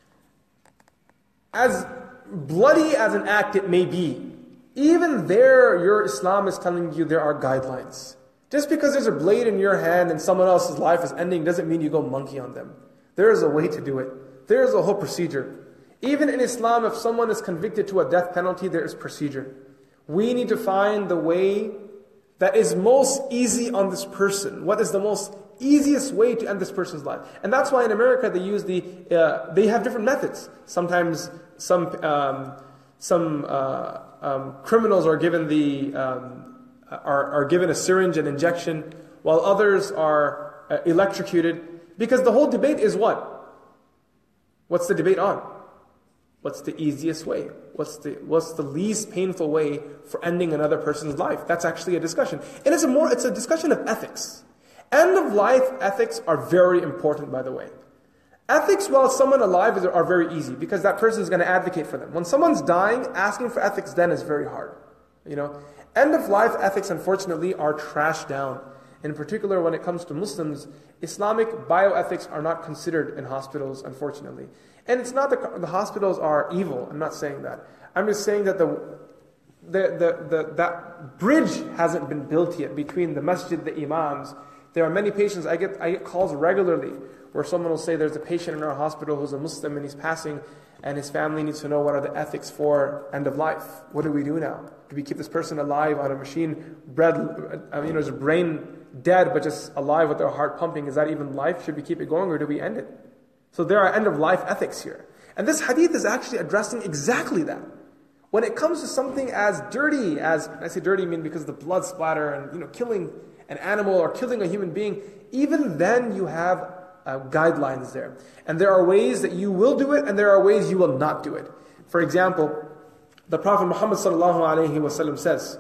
As bloody as an act it may be, even there, your Islam is telling you there are guidelines. Just because there's a blade in your hand and someone else's life is ending doesn't mean you go monkey on them. There is a way to do it. There is a whole procedure. Even in Islam, if someone is convicted to a death penalty, there is procedure. We need to find the way that is most easy on this person. What is the most easiest way to end this person's life? And that's why in America they use the, uh, they have different methods. Sometimes some um, some uh, um, criminals are given the um, are are given a syringe and injection, while others are uh, electrocuted. Because the whole debate is what? What's the debate on? What's the easiest way? What's the what's the least painful way for ending another person's life? That's actually a discussion. And it's a more it's a discussion of ethics. End of life ethics are very important, by the way. Ethics while someone alive is, are very easy because that person is going to advocate for them. When someone's dying, asking for ethics then is very hard. You know, end of life ethics, unfortunately, are trashed down. In particular, when it comes to Muslims, Islamic bioethics are not considered in hospitals, unfortunately. And it's not that the hospitals are evil. I'm not saying that. I'm just saying that the, the, the, the, that bridge hasn't been built yet between the masjid, the imams. There are many patients, I get, I get calls regularly where someone will say there's a patient in our hospital who's a Muslim and he's passing and his family needs to know what are the ethics for end of life. What do we do now? Do we keep this person alive on a machine, bred, I mean, there's a brain dead but just alive with their heart pumping? Is that even life? Should we keep it going or do we end it? So there are end-of-life ethics here. And this hadith is actually addressing exactly that. When it comes to something as dirty as, I say dirty I mean because of the blood splatter and you know killing an animal or killing a human being, even then you have uh, guidelines there. And there are ways that you will do it and there are ways you will not do it. For example, the Prophet Muhammad sallallahu alaihi wasallam says,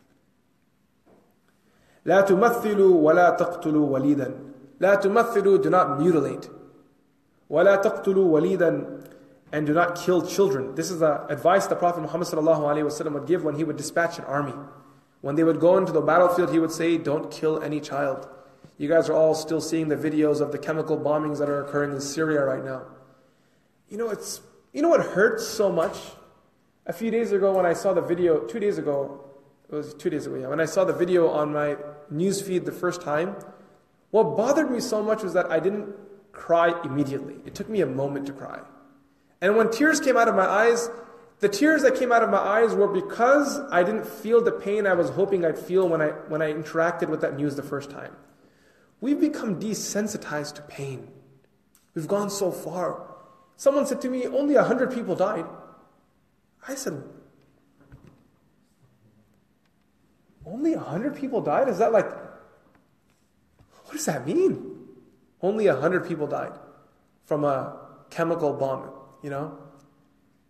لا تمثلوا ولا تقتلوا وليدا. لا تمثلوا, do not mutilate. وَلَا تَقْتُلُوا وَلِيدًا, and do not kill children. This is the advice the Prophet Muhammad ﷺ would give when he would dispatch an army. When they would go into the battlefield, he would say, don't kill any child. You guys are all still seeing the videos of the chemical bombings that are occurring in Syria right now. You know, it's you know what hurts so much? A few days ago when I saw the video, two days ago, it was two days ago, yeah, when I saw the video on my news feed the first time, what bothered me so much was that I didn't cry immediately. It took me a moment to cry. And when tears came out of my eyes, the tears that came out of my eyes were because I didn't feel the pain I was hoping I'd feel when I when I interacted with that news the first time. We've become desensitized to pain. We've gone so far. Someone said to me, only a hundred people died. I said, only a hundred people died? Is that like, what does that mean? Only a hundred people died from a chemical bomb, you know?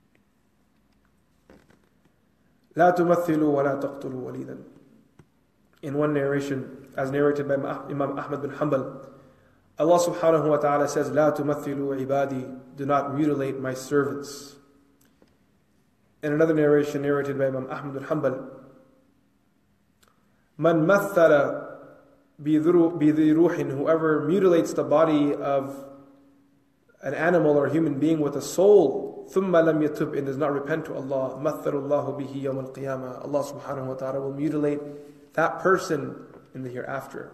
لا تمثلوا ولا تقتلوا وليدا. In one narration, as narrated by Imam Ahmad bin Hanbal, Allah subhanahu wa ta'ala says, "La tumathilu ibadi," do not mutilate my servants. In another narration narrated by Imam Ahmad bin Hanbal, "Man mathala bidhi ruhin," whoever mutilates the body of an animal or human being with a soul, ثُمَّ لَمْ يَتُبْ, and does not repent to Allah, مَثَّلُ اللَّهُ بِهِ يَوْمَ الْقِيَامَةِ, Allah subhanahu wa ta'ala will mutilate that person in the hereafter.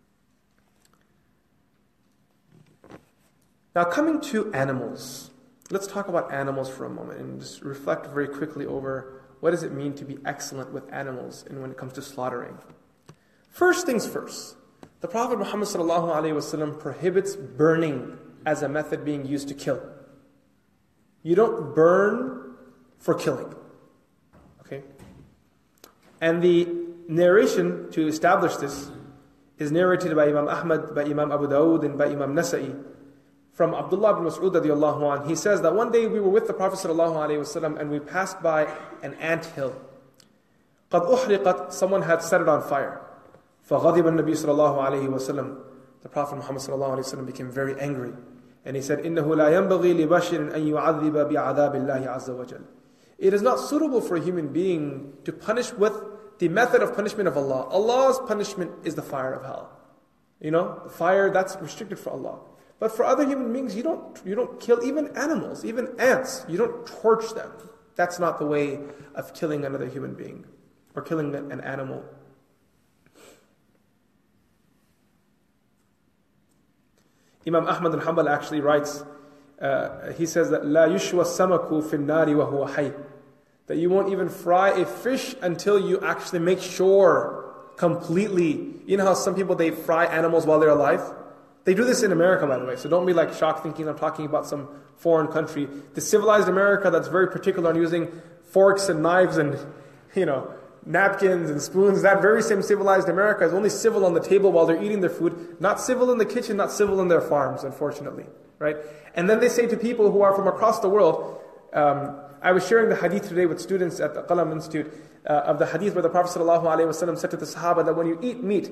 Now coming to animals, let's talk about animals for a moment and just reflect very quickly over what does it mean to be excellent with animals and when it comes to slaughtering. First things first, the Prophet Muhammad sallallahu alaihi wasallam prohibits burning as a method being used to kill. You don't burn for killing. Okay? And the narration to establish this is narrated by Imam Ahmad, by Imam Abu Dawud, and by Imam Nasa'i from Abdullah ibn Mas'ud radiallahu anh. He says that one day we were with the Prophet sallallahu alaihi wasallam and we passed by an ant hill. قَدْ أُحْرِقَتْ, someone had set it on fire. فَغَضِبَ النَّبِيُّ صلى الله عليه وسلم, the Prophet Muhammad sallallahu alaihi wasallam became very angry. And he said, إِنَّهُ لَا يَنْبَغِي لِبَشِرٍ أَن يُعَذِّبَ بِعَذَابِ اللَّهِ عَزَّ وَجَلَ. It is not suitable for a human being to punish with the method of punishment of Allah. Allah's punishment is the fire of hell. You know, the fire, that's restricted for Allah. But for other human beings, you don't you don't kill even animals, even ants. You don't torch them. That's not the way of killing another human being or killing an animal. Imam Ahmad bin Hanbal actually writes, uh, he says that لا يشوى السمك في النار وهو حي, that you won't even fry a fish until you actually make sure completely. You know how some people, they fry animals while they're alive? They do this in America, by the way, so don't be like shocked thinking I'm talking about some foreign country. The civilized America that's very particular on using forks and knives and, you know, napkins and spoons, that very same civilized America is only civil on the table while they're eating their food, not civil in the kitchen, not civil in their farms, unfortunately, right? And then they say to people who are from across the world, um, I was sharing the hadith today with students at the Qalam Institute uh, of the hadith where the Prophet ﷺ said to the Sahaba that when you eat meat,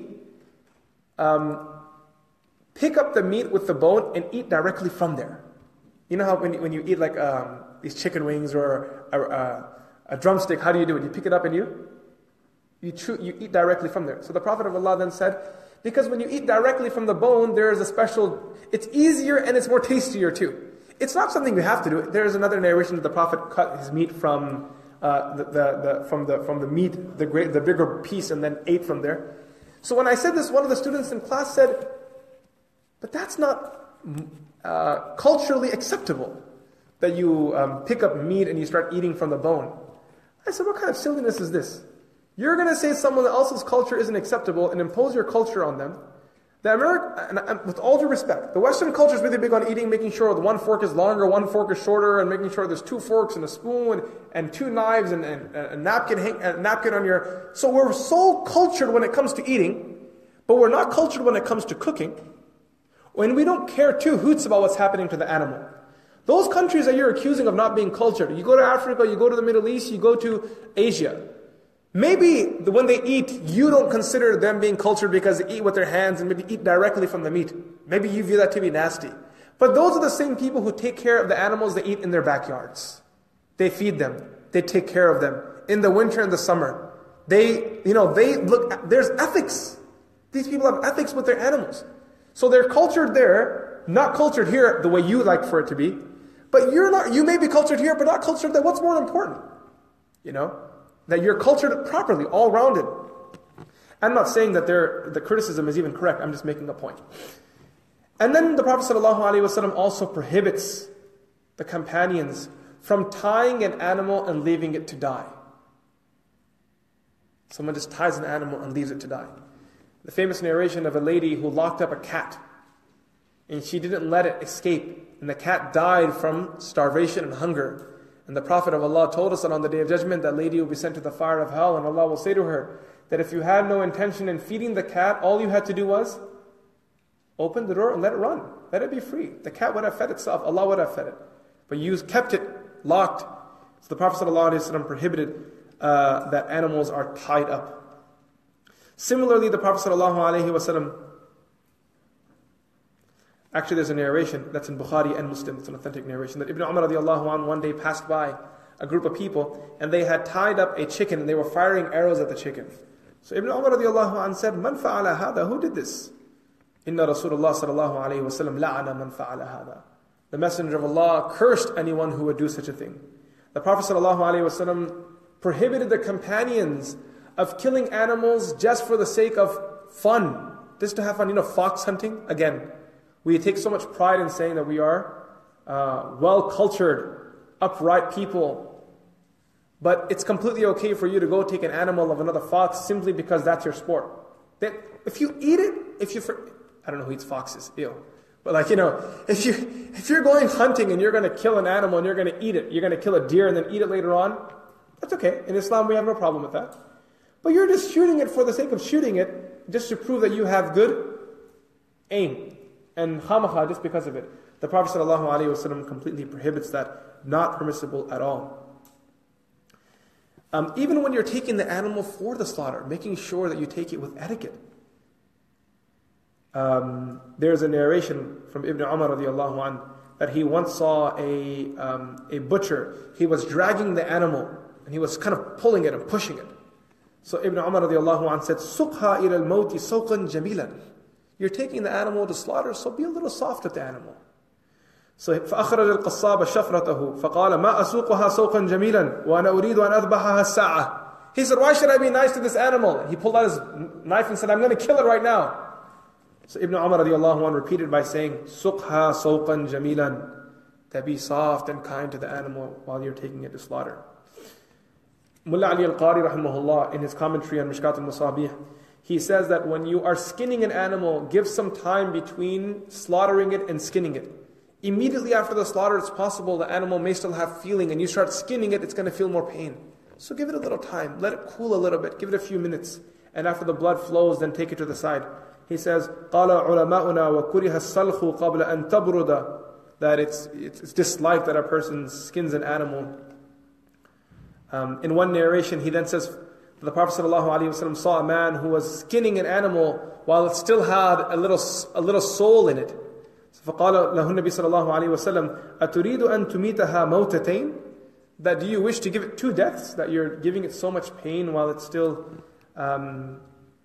um, pick up the meat with the bone and eat directly from there. You know how when you, when you eat like um, these chicken wings or a, a, a drumstick, how do you do it? You pick it up and you You, chew, you eat directly from there. So the Prophet of Allah then said, because when you eat directly from the bone, there is a special, it's easier and it's more tastier too. It's not something you have to do. There is another narration that the Prophet cut his meat from uh, the, the, the from the from the meat, the great, the bigger piece, and then ate from there. So when I said this, one of the students in class said, but that's not uh, culturally acceptable, that you um, pick up meat and you start eating from the bone. I said, what kind of silliness is this? You're going to say someone else's culture isn't acceptable and impose your culture on them. The American, and, and with all due respect, the Western culture is really big on eating, making sure the one fork is longer, one fork is shorter, and making sure there's two forks and a spoon and two knives and, and, and a napkin, a napkin on your. So we're so cultured when it comes to eating, but we're not cultured when it comes to cooking. When we don't care two hoots about what's happening to the animal. Those countries that you're accusing of not being cultured, you go to Africa, you go to the Middle East, you go to Asia. Maybe when they eat, you don't consider them being cultured because they eat with their hands and maybe eat directly from the meat. Maybe you view that to be nasty. But those are the same people who take care of the animals they eat in their backyards. They feed them. They take care of them. In the winter and the summer. They, you know, they look, there's ethics. These people have ethics with their animals. So they're cultured there, not cultured here the way you like for it to be. But you're not, you may be cultured here, but not cultured there. What's more important? You know? That you're cultured properly, all rounded. I'm not saying that the criticism is even correct. I'm just making a point. And then the Prophet ﷺ also prohibits the companions from tying an animal and leaving it to die. Someone just ties an animal and leaves it to die. The famous narration of a lady who locked up a cat and she didn't let it escape, and the cat died from starvation and hunger. And the Prophet of Allah told us that on the Day of Judgment, that lady will be sent to the fire of hell, and Allah will say to her that if you had no intention in feeding the cat, all you had to do was open the door and let it run. Let it be free. The cat would have fed itself. Allah would have fed it. But you kept it locked. So the Prophet ﷺ prohibited uh, that animals are tied up. Similarly, the Prophet ﷺ, actually there's a narration that's in Bukhari and Muslim, it's an authentic narration, that Ibn Umar radiallahu anhu one day passed by a group of people and they had tied up a chicken and they were firing arrows at the chicken. So Ibn Umar radiallahu anhu said, Man fa'ala hada? Who did this? Inna Rasulullah sallallahu alayhi wa sallam la'ana man fa'ala hada. The Messenger of Allah cursed anyone who would do such a thing. The Prophet sallallahu alayhi wa sallam prohibited the companions of killing animals just for the sake of fun, just to have fun. You know, fox hunting, again, we take so much pride in saying that we are uh, well-cultured, upright people. But it's completely okay for you to go take an animal of another fox simply because that's your sport. Then, if you eat it, if you, for, I don't know who eats foxes, ew. But like, you know, if, you, if you're going hunting and you're going to kill an animal and you're going to eat it, you're going to kill a deer and then eat it later on, that's okay. In Islam, we have no problem with that. But you're just shooting it for the sake of shooting it, just to prove that you have good aim. And khamaha, just because of it. The Prophet ﷺ completely prohibits that, not permissible at all. Um, even when you're taking the animal for the slaughter, making sure that you take it with etiquette. Um, there's a narration from Ibn Umar radiallahu anh, that he once saw a, um, a butcher. He was dragging the animal, and he was kind of pulling it and pushing it. So Ibn Umar radiallahu anh said, Suqha ila al-mawti sawqan jamilan. You're taking the animal to slaughter, so be a little soft with the animal. So فأخرج القصاب شفرته فقال ما أسوقها سوقا جميلا وأنا أريد أن أذبحها الساعة. He said, why should I be nice to this animal? He pulled out his knife and said, I'm going to kill it right now. So Ibn Umar radiallahu anh repeated by saying, سُقْهَا سَوْقًا جَمِيلًا, that be soft and kind to the animal while you're taking it to slaughter. Mullah Ali al-Qari rahimahullah, in his commentary on Mishkat al-Musabih, he says that when you are skinning an animal, give some time between slaughtering it and skinning it. Immediately after the slaughter, it's possible the animal may still have feeling, and you start skinning it, it's going to feel more pain. So give it a little time, let it cool a little bit, give it a few minutes, and after the blood flows, then take it to the side. He says, قَالَ عُلَمَاؤُنَا وَكُرِهَ السَّلْخُ قَبْلَ أَن تَبْرُدَ, that it's, it's disliked that a person skins an animal. Um, in one narration, he then says, the Prophet ﷺ saw a man who was skinning an animal while it still had a little, a little soul in it. فَقَالَ لَهُ النَّبِي صلى الله عليه وسلم أَتُرِيدُ أَن تُمِيتَهَا مَوْتَتَيْن, that do you wish to give it two deaths, that you're giving it so much pain while it's still... Um,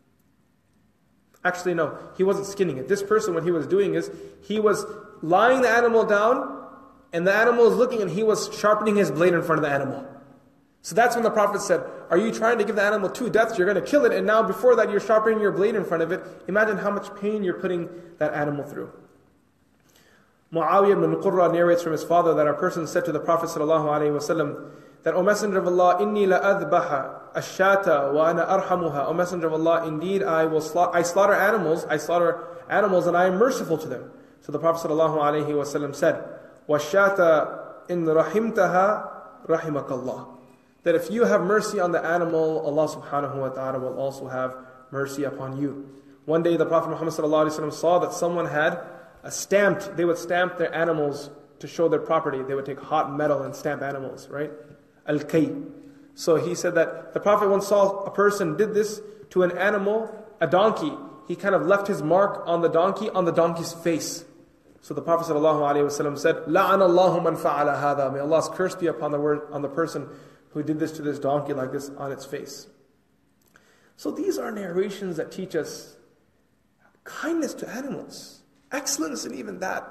actually, no, he wasn't skinning it. This person, what he was doing is, he was lying the animal down, and the animal was looking, and he was sharpening his blade in front of the animal. So that's when the Prophet said, are you trying to give the animal two deaths? You're going to kill it, and now before that you're sharpening your blade in front of it. Imagine how much pain you're putting that animal through. Muawiyah ibn Qurra narrates from his father that a person said to the Prophet ﷺ that, O Messenger of Allah, inni la adbaha ashata wa ana arhamuha. O Messenger of Allah, indeed I will sla- I slaughter animals, I slaughter animals and I am merciful to them. So the Prophet ﷺ said, washata in rahimtaha rahimakallah. That if you have mercy on the animal, Allah subhanahu wa ta'ala will also have mercy upon you. One day the Prophet Muhammad ﷺ saw that someone had a stamped, they would stamp their animals to show their property. They would take hot metal and stamp animals, right? Al-Kay. So he said that the Prophet once saw a person did this to an animal, a donkey. He kind of left his mark on the donkey, on the donkey's face. So the Prophet ﷺ said, لَعَنَ اللَّهُ مَنْ فَعَلَ هَذَا. May Allah's curse be upon the word, on the person who did this to this donkey like this on its face. So these are narrations that teach us kindness to animals. Excellence in even that.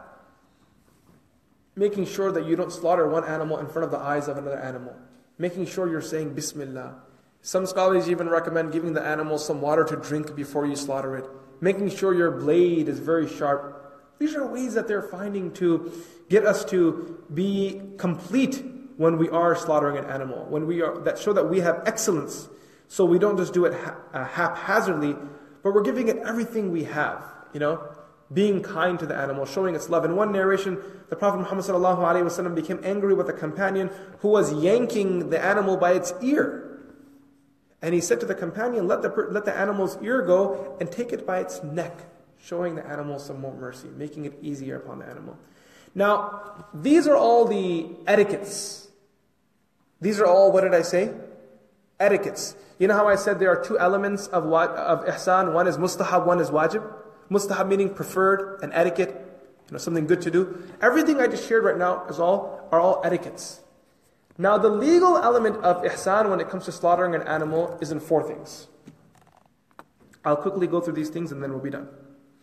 Making sure that you don't slaughter one animal in front of the eyes of another animal. Making sure you're saying Bismillah. Some scholars even recommend giving the animal some water to drink before you slaughter it. Making sure your blade is very sharp. These are ways that they're finding to get us to be complete when we are slaughtering an animal. When we are, that show that we have excellence. So we don't just do it ha- uh, haphazardly, but we're giving it everything we have, you know. Being kind to the animal, showing its love. In one narration, the Prophet Muhammad ﷺ became angry with a companion who was yanking the animal by its ear. And he said to the companion, let the, let the animal's ear go and take it by its neck, showing the animal some more mercy, making it easier upon the animal. Now, these are all the etiquettes. These are all, what did I say? etiquettes. You know how I said there are two elements of what of ihsan? One is mustahab, one is wajib. Mustahab meaning preferred and etiquette, you know, something good to do. Everything I just shared right now is all are all etiquettes. Now the legal element of ihsan when it comes to slaughtering an animal is in four things. I'll quickly go through these things and then we'll be done.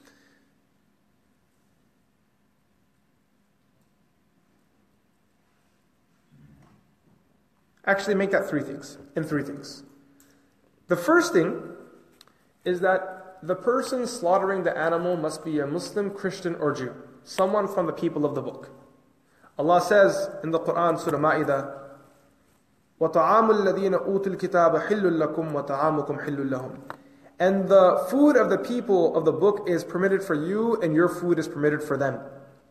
Actually, make that three things, in three things. The first thing is that the person slaughtering the animal must be a Muslim, Christian, or Jew. Someone from the people of the book. Allah says in the Quran, Surah Ma'idah, وَطَعَامُ الَّذِينَ أُوتُوا الْكِتَابَ حِلٌّ لَكُمْ وَطَعَامُكُمْ حِلٌّ لَهُمْ. And the food of the people of the book is permitted for you, and your food is permitted for them.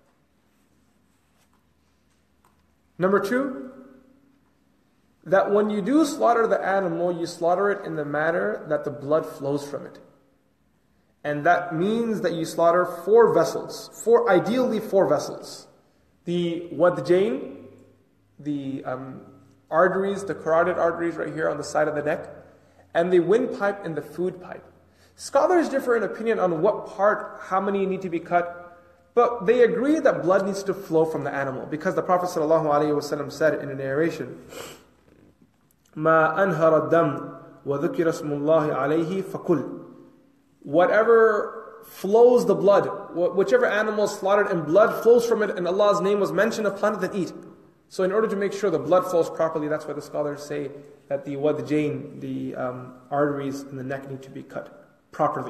Number two, that when you do slaughter the animal, you slaughter it in the manner that the blood flows from it. And that means that you slaughter four vessels, four, ideally four vessels. The wadjain, the um, arteries, the carotid arteries right here on the side of the neck, and the windpipe and the food pipe. Scholars differ in opinion on what part, how many need to be cut, but they agree that blood needs to flow from the animal, because the Prophet ﷺ said in a narration, مَا أَنْهَرَ الدَّمْ وَذُكِرَ اسْمُ اللَّهِ عَلَيْهِ فَكُلْ. Whatever flows the blood, whichever animal is slaughtered and blood flows from it and Allah's name was mentioned upon it, then eat. So in order to make sure the blood flows properly, that's why the scholars say that the wadjain, the um, arteries in the neck need to be cut properly.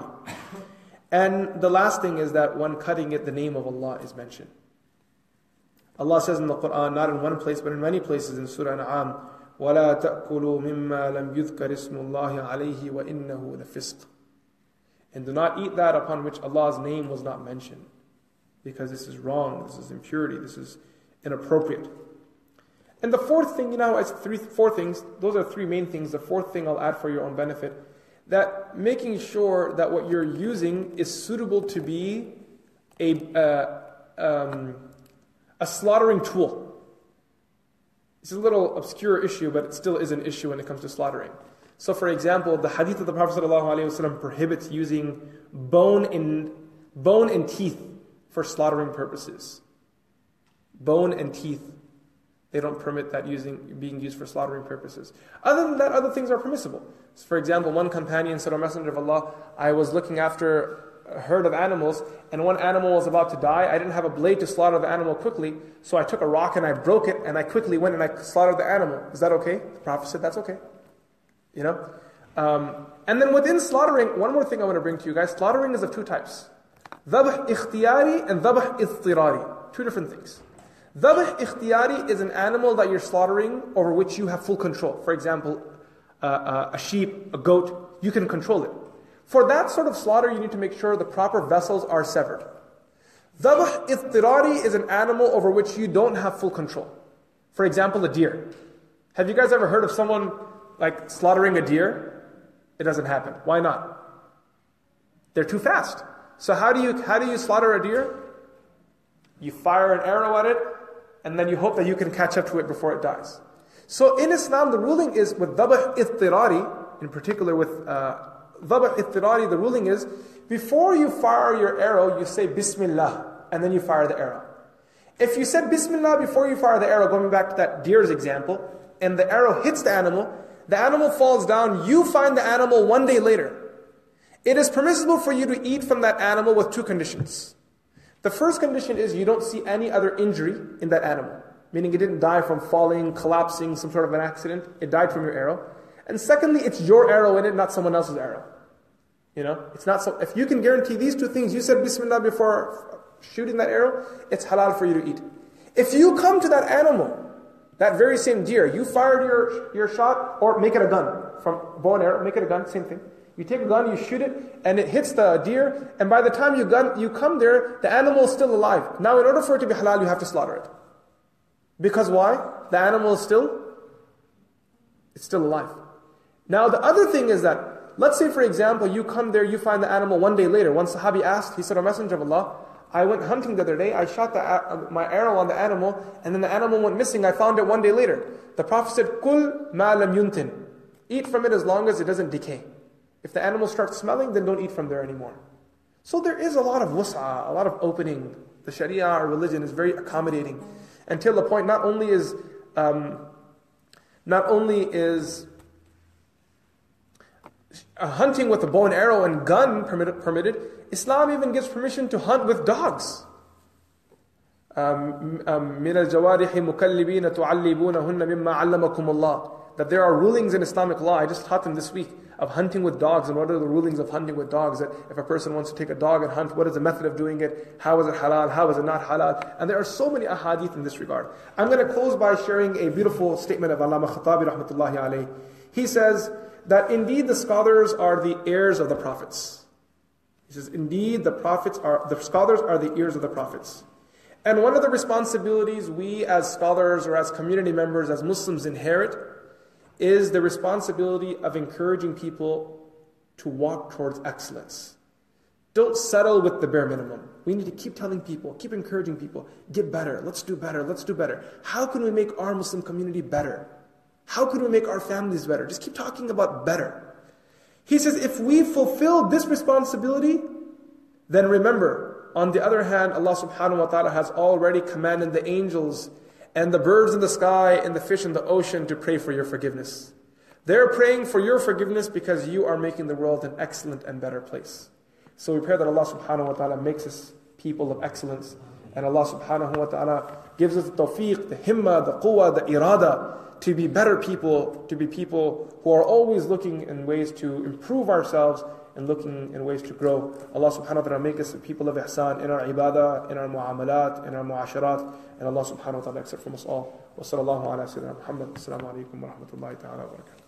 And the last thing is that when cutting it, the name of Allah is mentioned. Allah says in the Quran, not in one place but in many places in Surah An'am, وَلَا تَأْكُلُوا مِمَّا لَمْ يُذْكَرِ اسْمُ اللَّهِ عَلَيْهِ وَإِنَّهُ لَفِسْقٌ. And do not eat that upon which Allah's name was not mentioned, because this is wrong, this is impurity, this is inappropriate. And the fourth thing, you know, it's three, four things, those are three main things. The fourth thing I'll add for your own benefit, that making sure that what you're using is suitable to be a, uh, um, a slaughtering tool. It's a little obscure issue, but it still is an issue when it comes to slaughtering. So for example, the hadith of the Prophet ﷺ prohibits using bone and, bone and teeth for slaughtering purposes. Bone and teeth. They don't permit that using being used for slaughtering purposes. Other than that, other things are permissible. So for example, one companion said, O Messenger of Allah, I was looking after a herd of animals, and one animal was about to die. I didn't have a blade to slaughter the animal quickly, so I took a rock and I broke it, and I quickly went and I slaughtered the animal. Is that okay? The Prophet said, that's okay. You know? Um, and then within slaughtering, one more thing I want to bring to you guys. Slaughtering is of two types. Dhabh ikhtiyari and dhabh idtirari. Two different things. Dhabh ikhtiyari is an animal that you're slaughtering over which you have full control. For example, uh, uh, a sheep, a goat, you can control it. For that sort of slaughter, you need to make sure the proper vessels are severed. Dhabh idtirari is an animal over which you don't have full control. For example, a deer. Have you guys ever heard of someone like slaughtering a deer? It doesn't happen. Why not? They're too fast. So how do you how do you slaughter a deer? You fire an arrow at it, and then you hope that you can catch up to it before it dies. So in Islam, the ruling is with dhabh idtirari, in particular with uh, dhabh idtirari, the ruling is before you fire your arrow, you say Bismillah, and then you fire the arrow. If you said Bismillah before you fire the arrow, going back to that deer's example, and the arrow hits the animal, the animal falls down, you find the animal one day later. It is permissible for you to eat from that animal with two conditions. The first condition is you don't see any other injury in that animal, meaning it didn't die from falling, collapsing, some sort of an accident. It died from your arrow. And secondly, it's your arrow in it, not someone else's arrow. You know, it's not so. If you can guarantee these two things, you said Bismillah before shooting that arrow, it's halal for you to eat. If you come to that animal, that very same deer, you fired your, your shot, or make it a gun, from bow and arrow, make it a gun, same thing. You take a gun, you shoot it, and it hits the deer, and by the time you gun, you come there, the animal is still alive. Now in order for it to be halal, you have to slaughter it. Because why? The animal is still, it's still alive. Now the other thing is that, let's say for example, you come there, you find the animal one day later. One Sahabi asked, he said, O Messenger of Allah, I went hunting the other day, I shot the, uh, my arrow on the animal, and then the animal went missing, I found it one day later. The Prophet said, Kul ma lam yuntin. Eat from it as long as it doesn't decay. If the animal starts smelling, then don't eat from there anymore. So there is a lot of wus'a, a lot of opening. The Sharia or religion is very accommodating, until the point not only is um, not only is uh, hunting with a bow and arrow and gun permitted, permitted, Islam even gives permission to hunt with dogs. Um, um, مِنَ الْجَوَارِحِ مُكَلِّبِينَ تُعَلِّبُونَهُنَّ مِمَّا عَلَّمَكُمُ اللَّهِ. That there are rulings in Islamic law, I just taught them this week, of hunting with dogs, and what are the rulings of hunting with dogs, that if a person wants to take a dog and hunt, what is the method of doing it, how is it halal, how is it not halal, and there are so many ahadith in this regard. I'm going to close by sharing a beautiful statement of Allama Khattabi rahmatullahi alayhi. He says that indeed the scholars are the heirs of the prophets. He says indeed the prophets are, the scholars are the heirs of the prophets. And one of the responsibilities we as scholars or as community members, as Muslims inherit, is the responsibility of encouraging people to walk towards excellence. Don't settle with the bare minimum. We need to keep telling people, keep encouraging people, get better, let's do better, let's do better. How can we make our Muslim community better? How can we make our families better? Just keep talking about better. He says, if we fulfill this responsibility, then remember, on the other hand, Allah subhanahu wa ta'ala has already commanded the angels and the birds in the sky and the fish in the ocean to pray for your forgiveness. They're praying for your forgiveness because you are making the world an excellent and better place. So we pray that Allah subhanahu wa ta'ala makes us people of excellence, and Allah subhanahu wa ta'ala gives us the tawfiq, the himma, the quwwah, the irada, to be better people, to be people who are always looking in ways to improve ourselves and looking in ways to grow. Allah subhanahu wa ta'ala make us people of ihsan in our ibadah, in our mu'amalat, in our mu'asharat, and Allah subhanahu wa ta'ala accept from us all. Wa sallallahu ala sayyidina Muhammad. Assalamu alaikum wa rahmatullahi ta'ala wa barakatuh.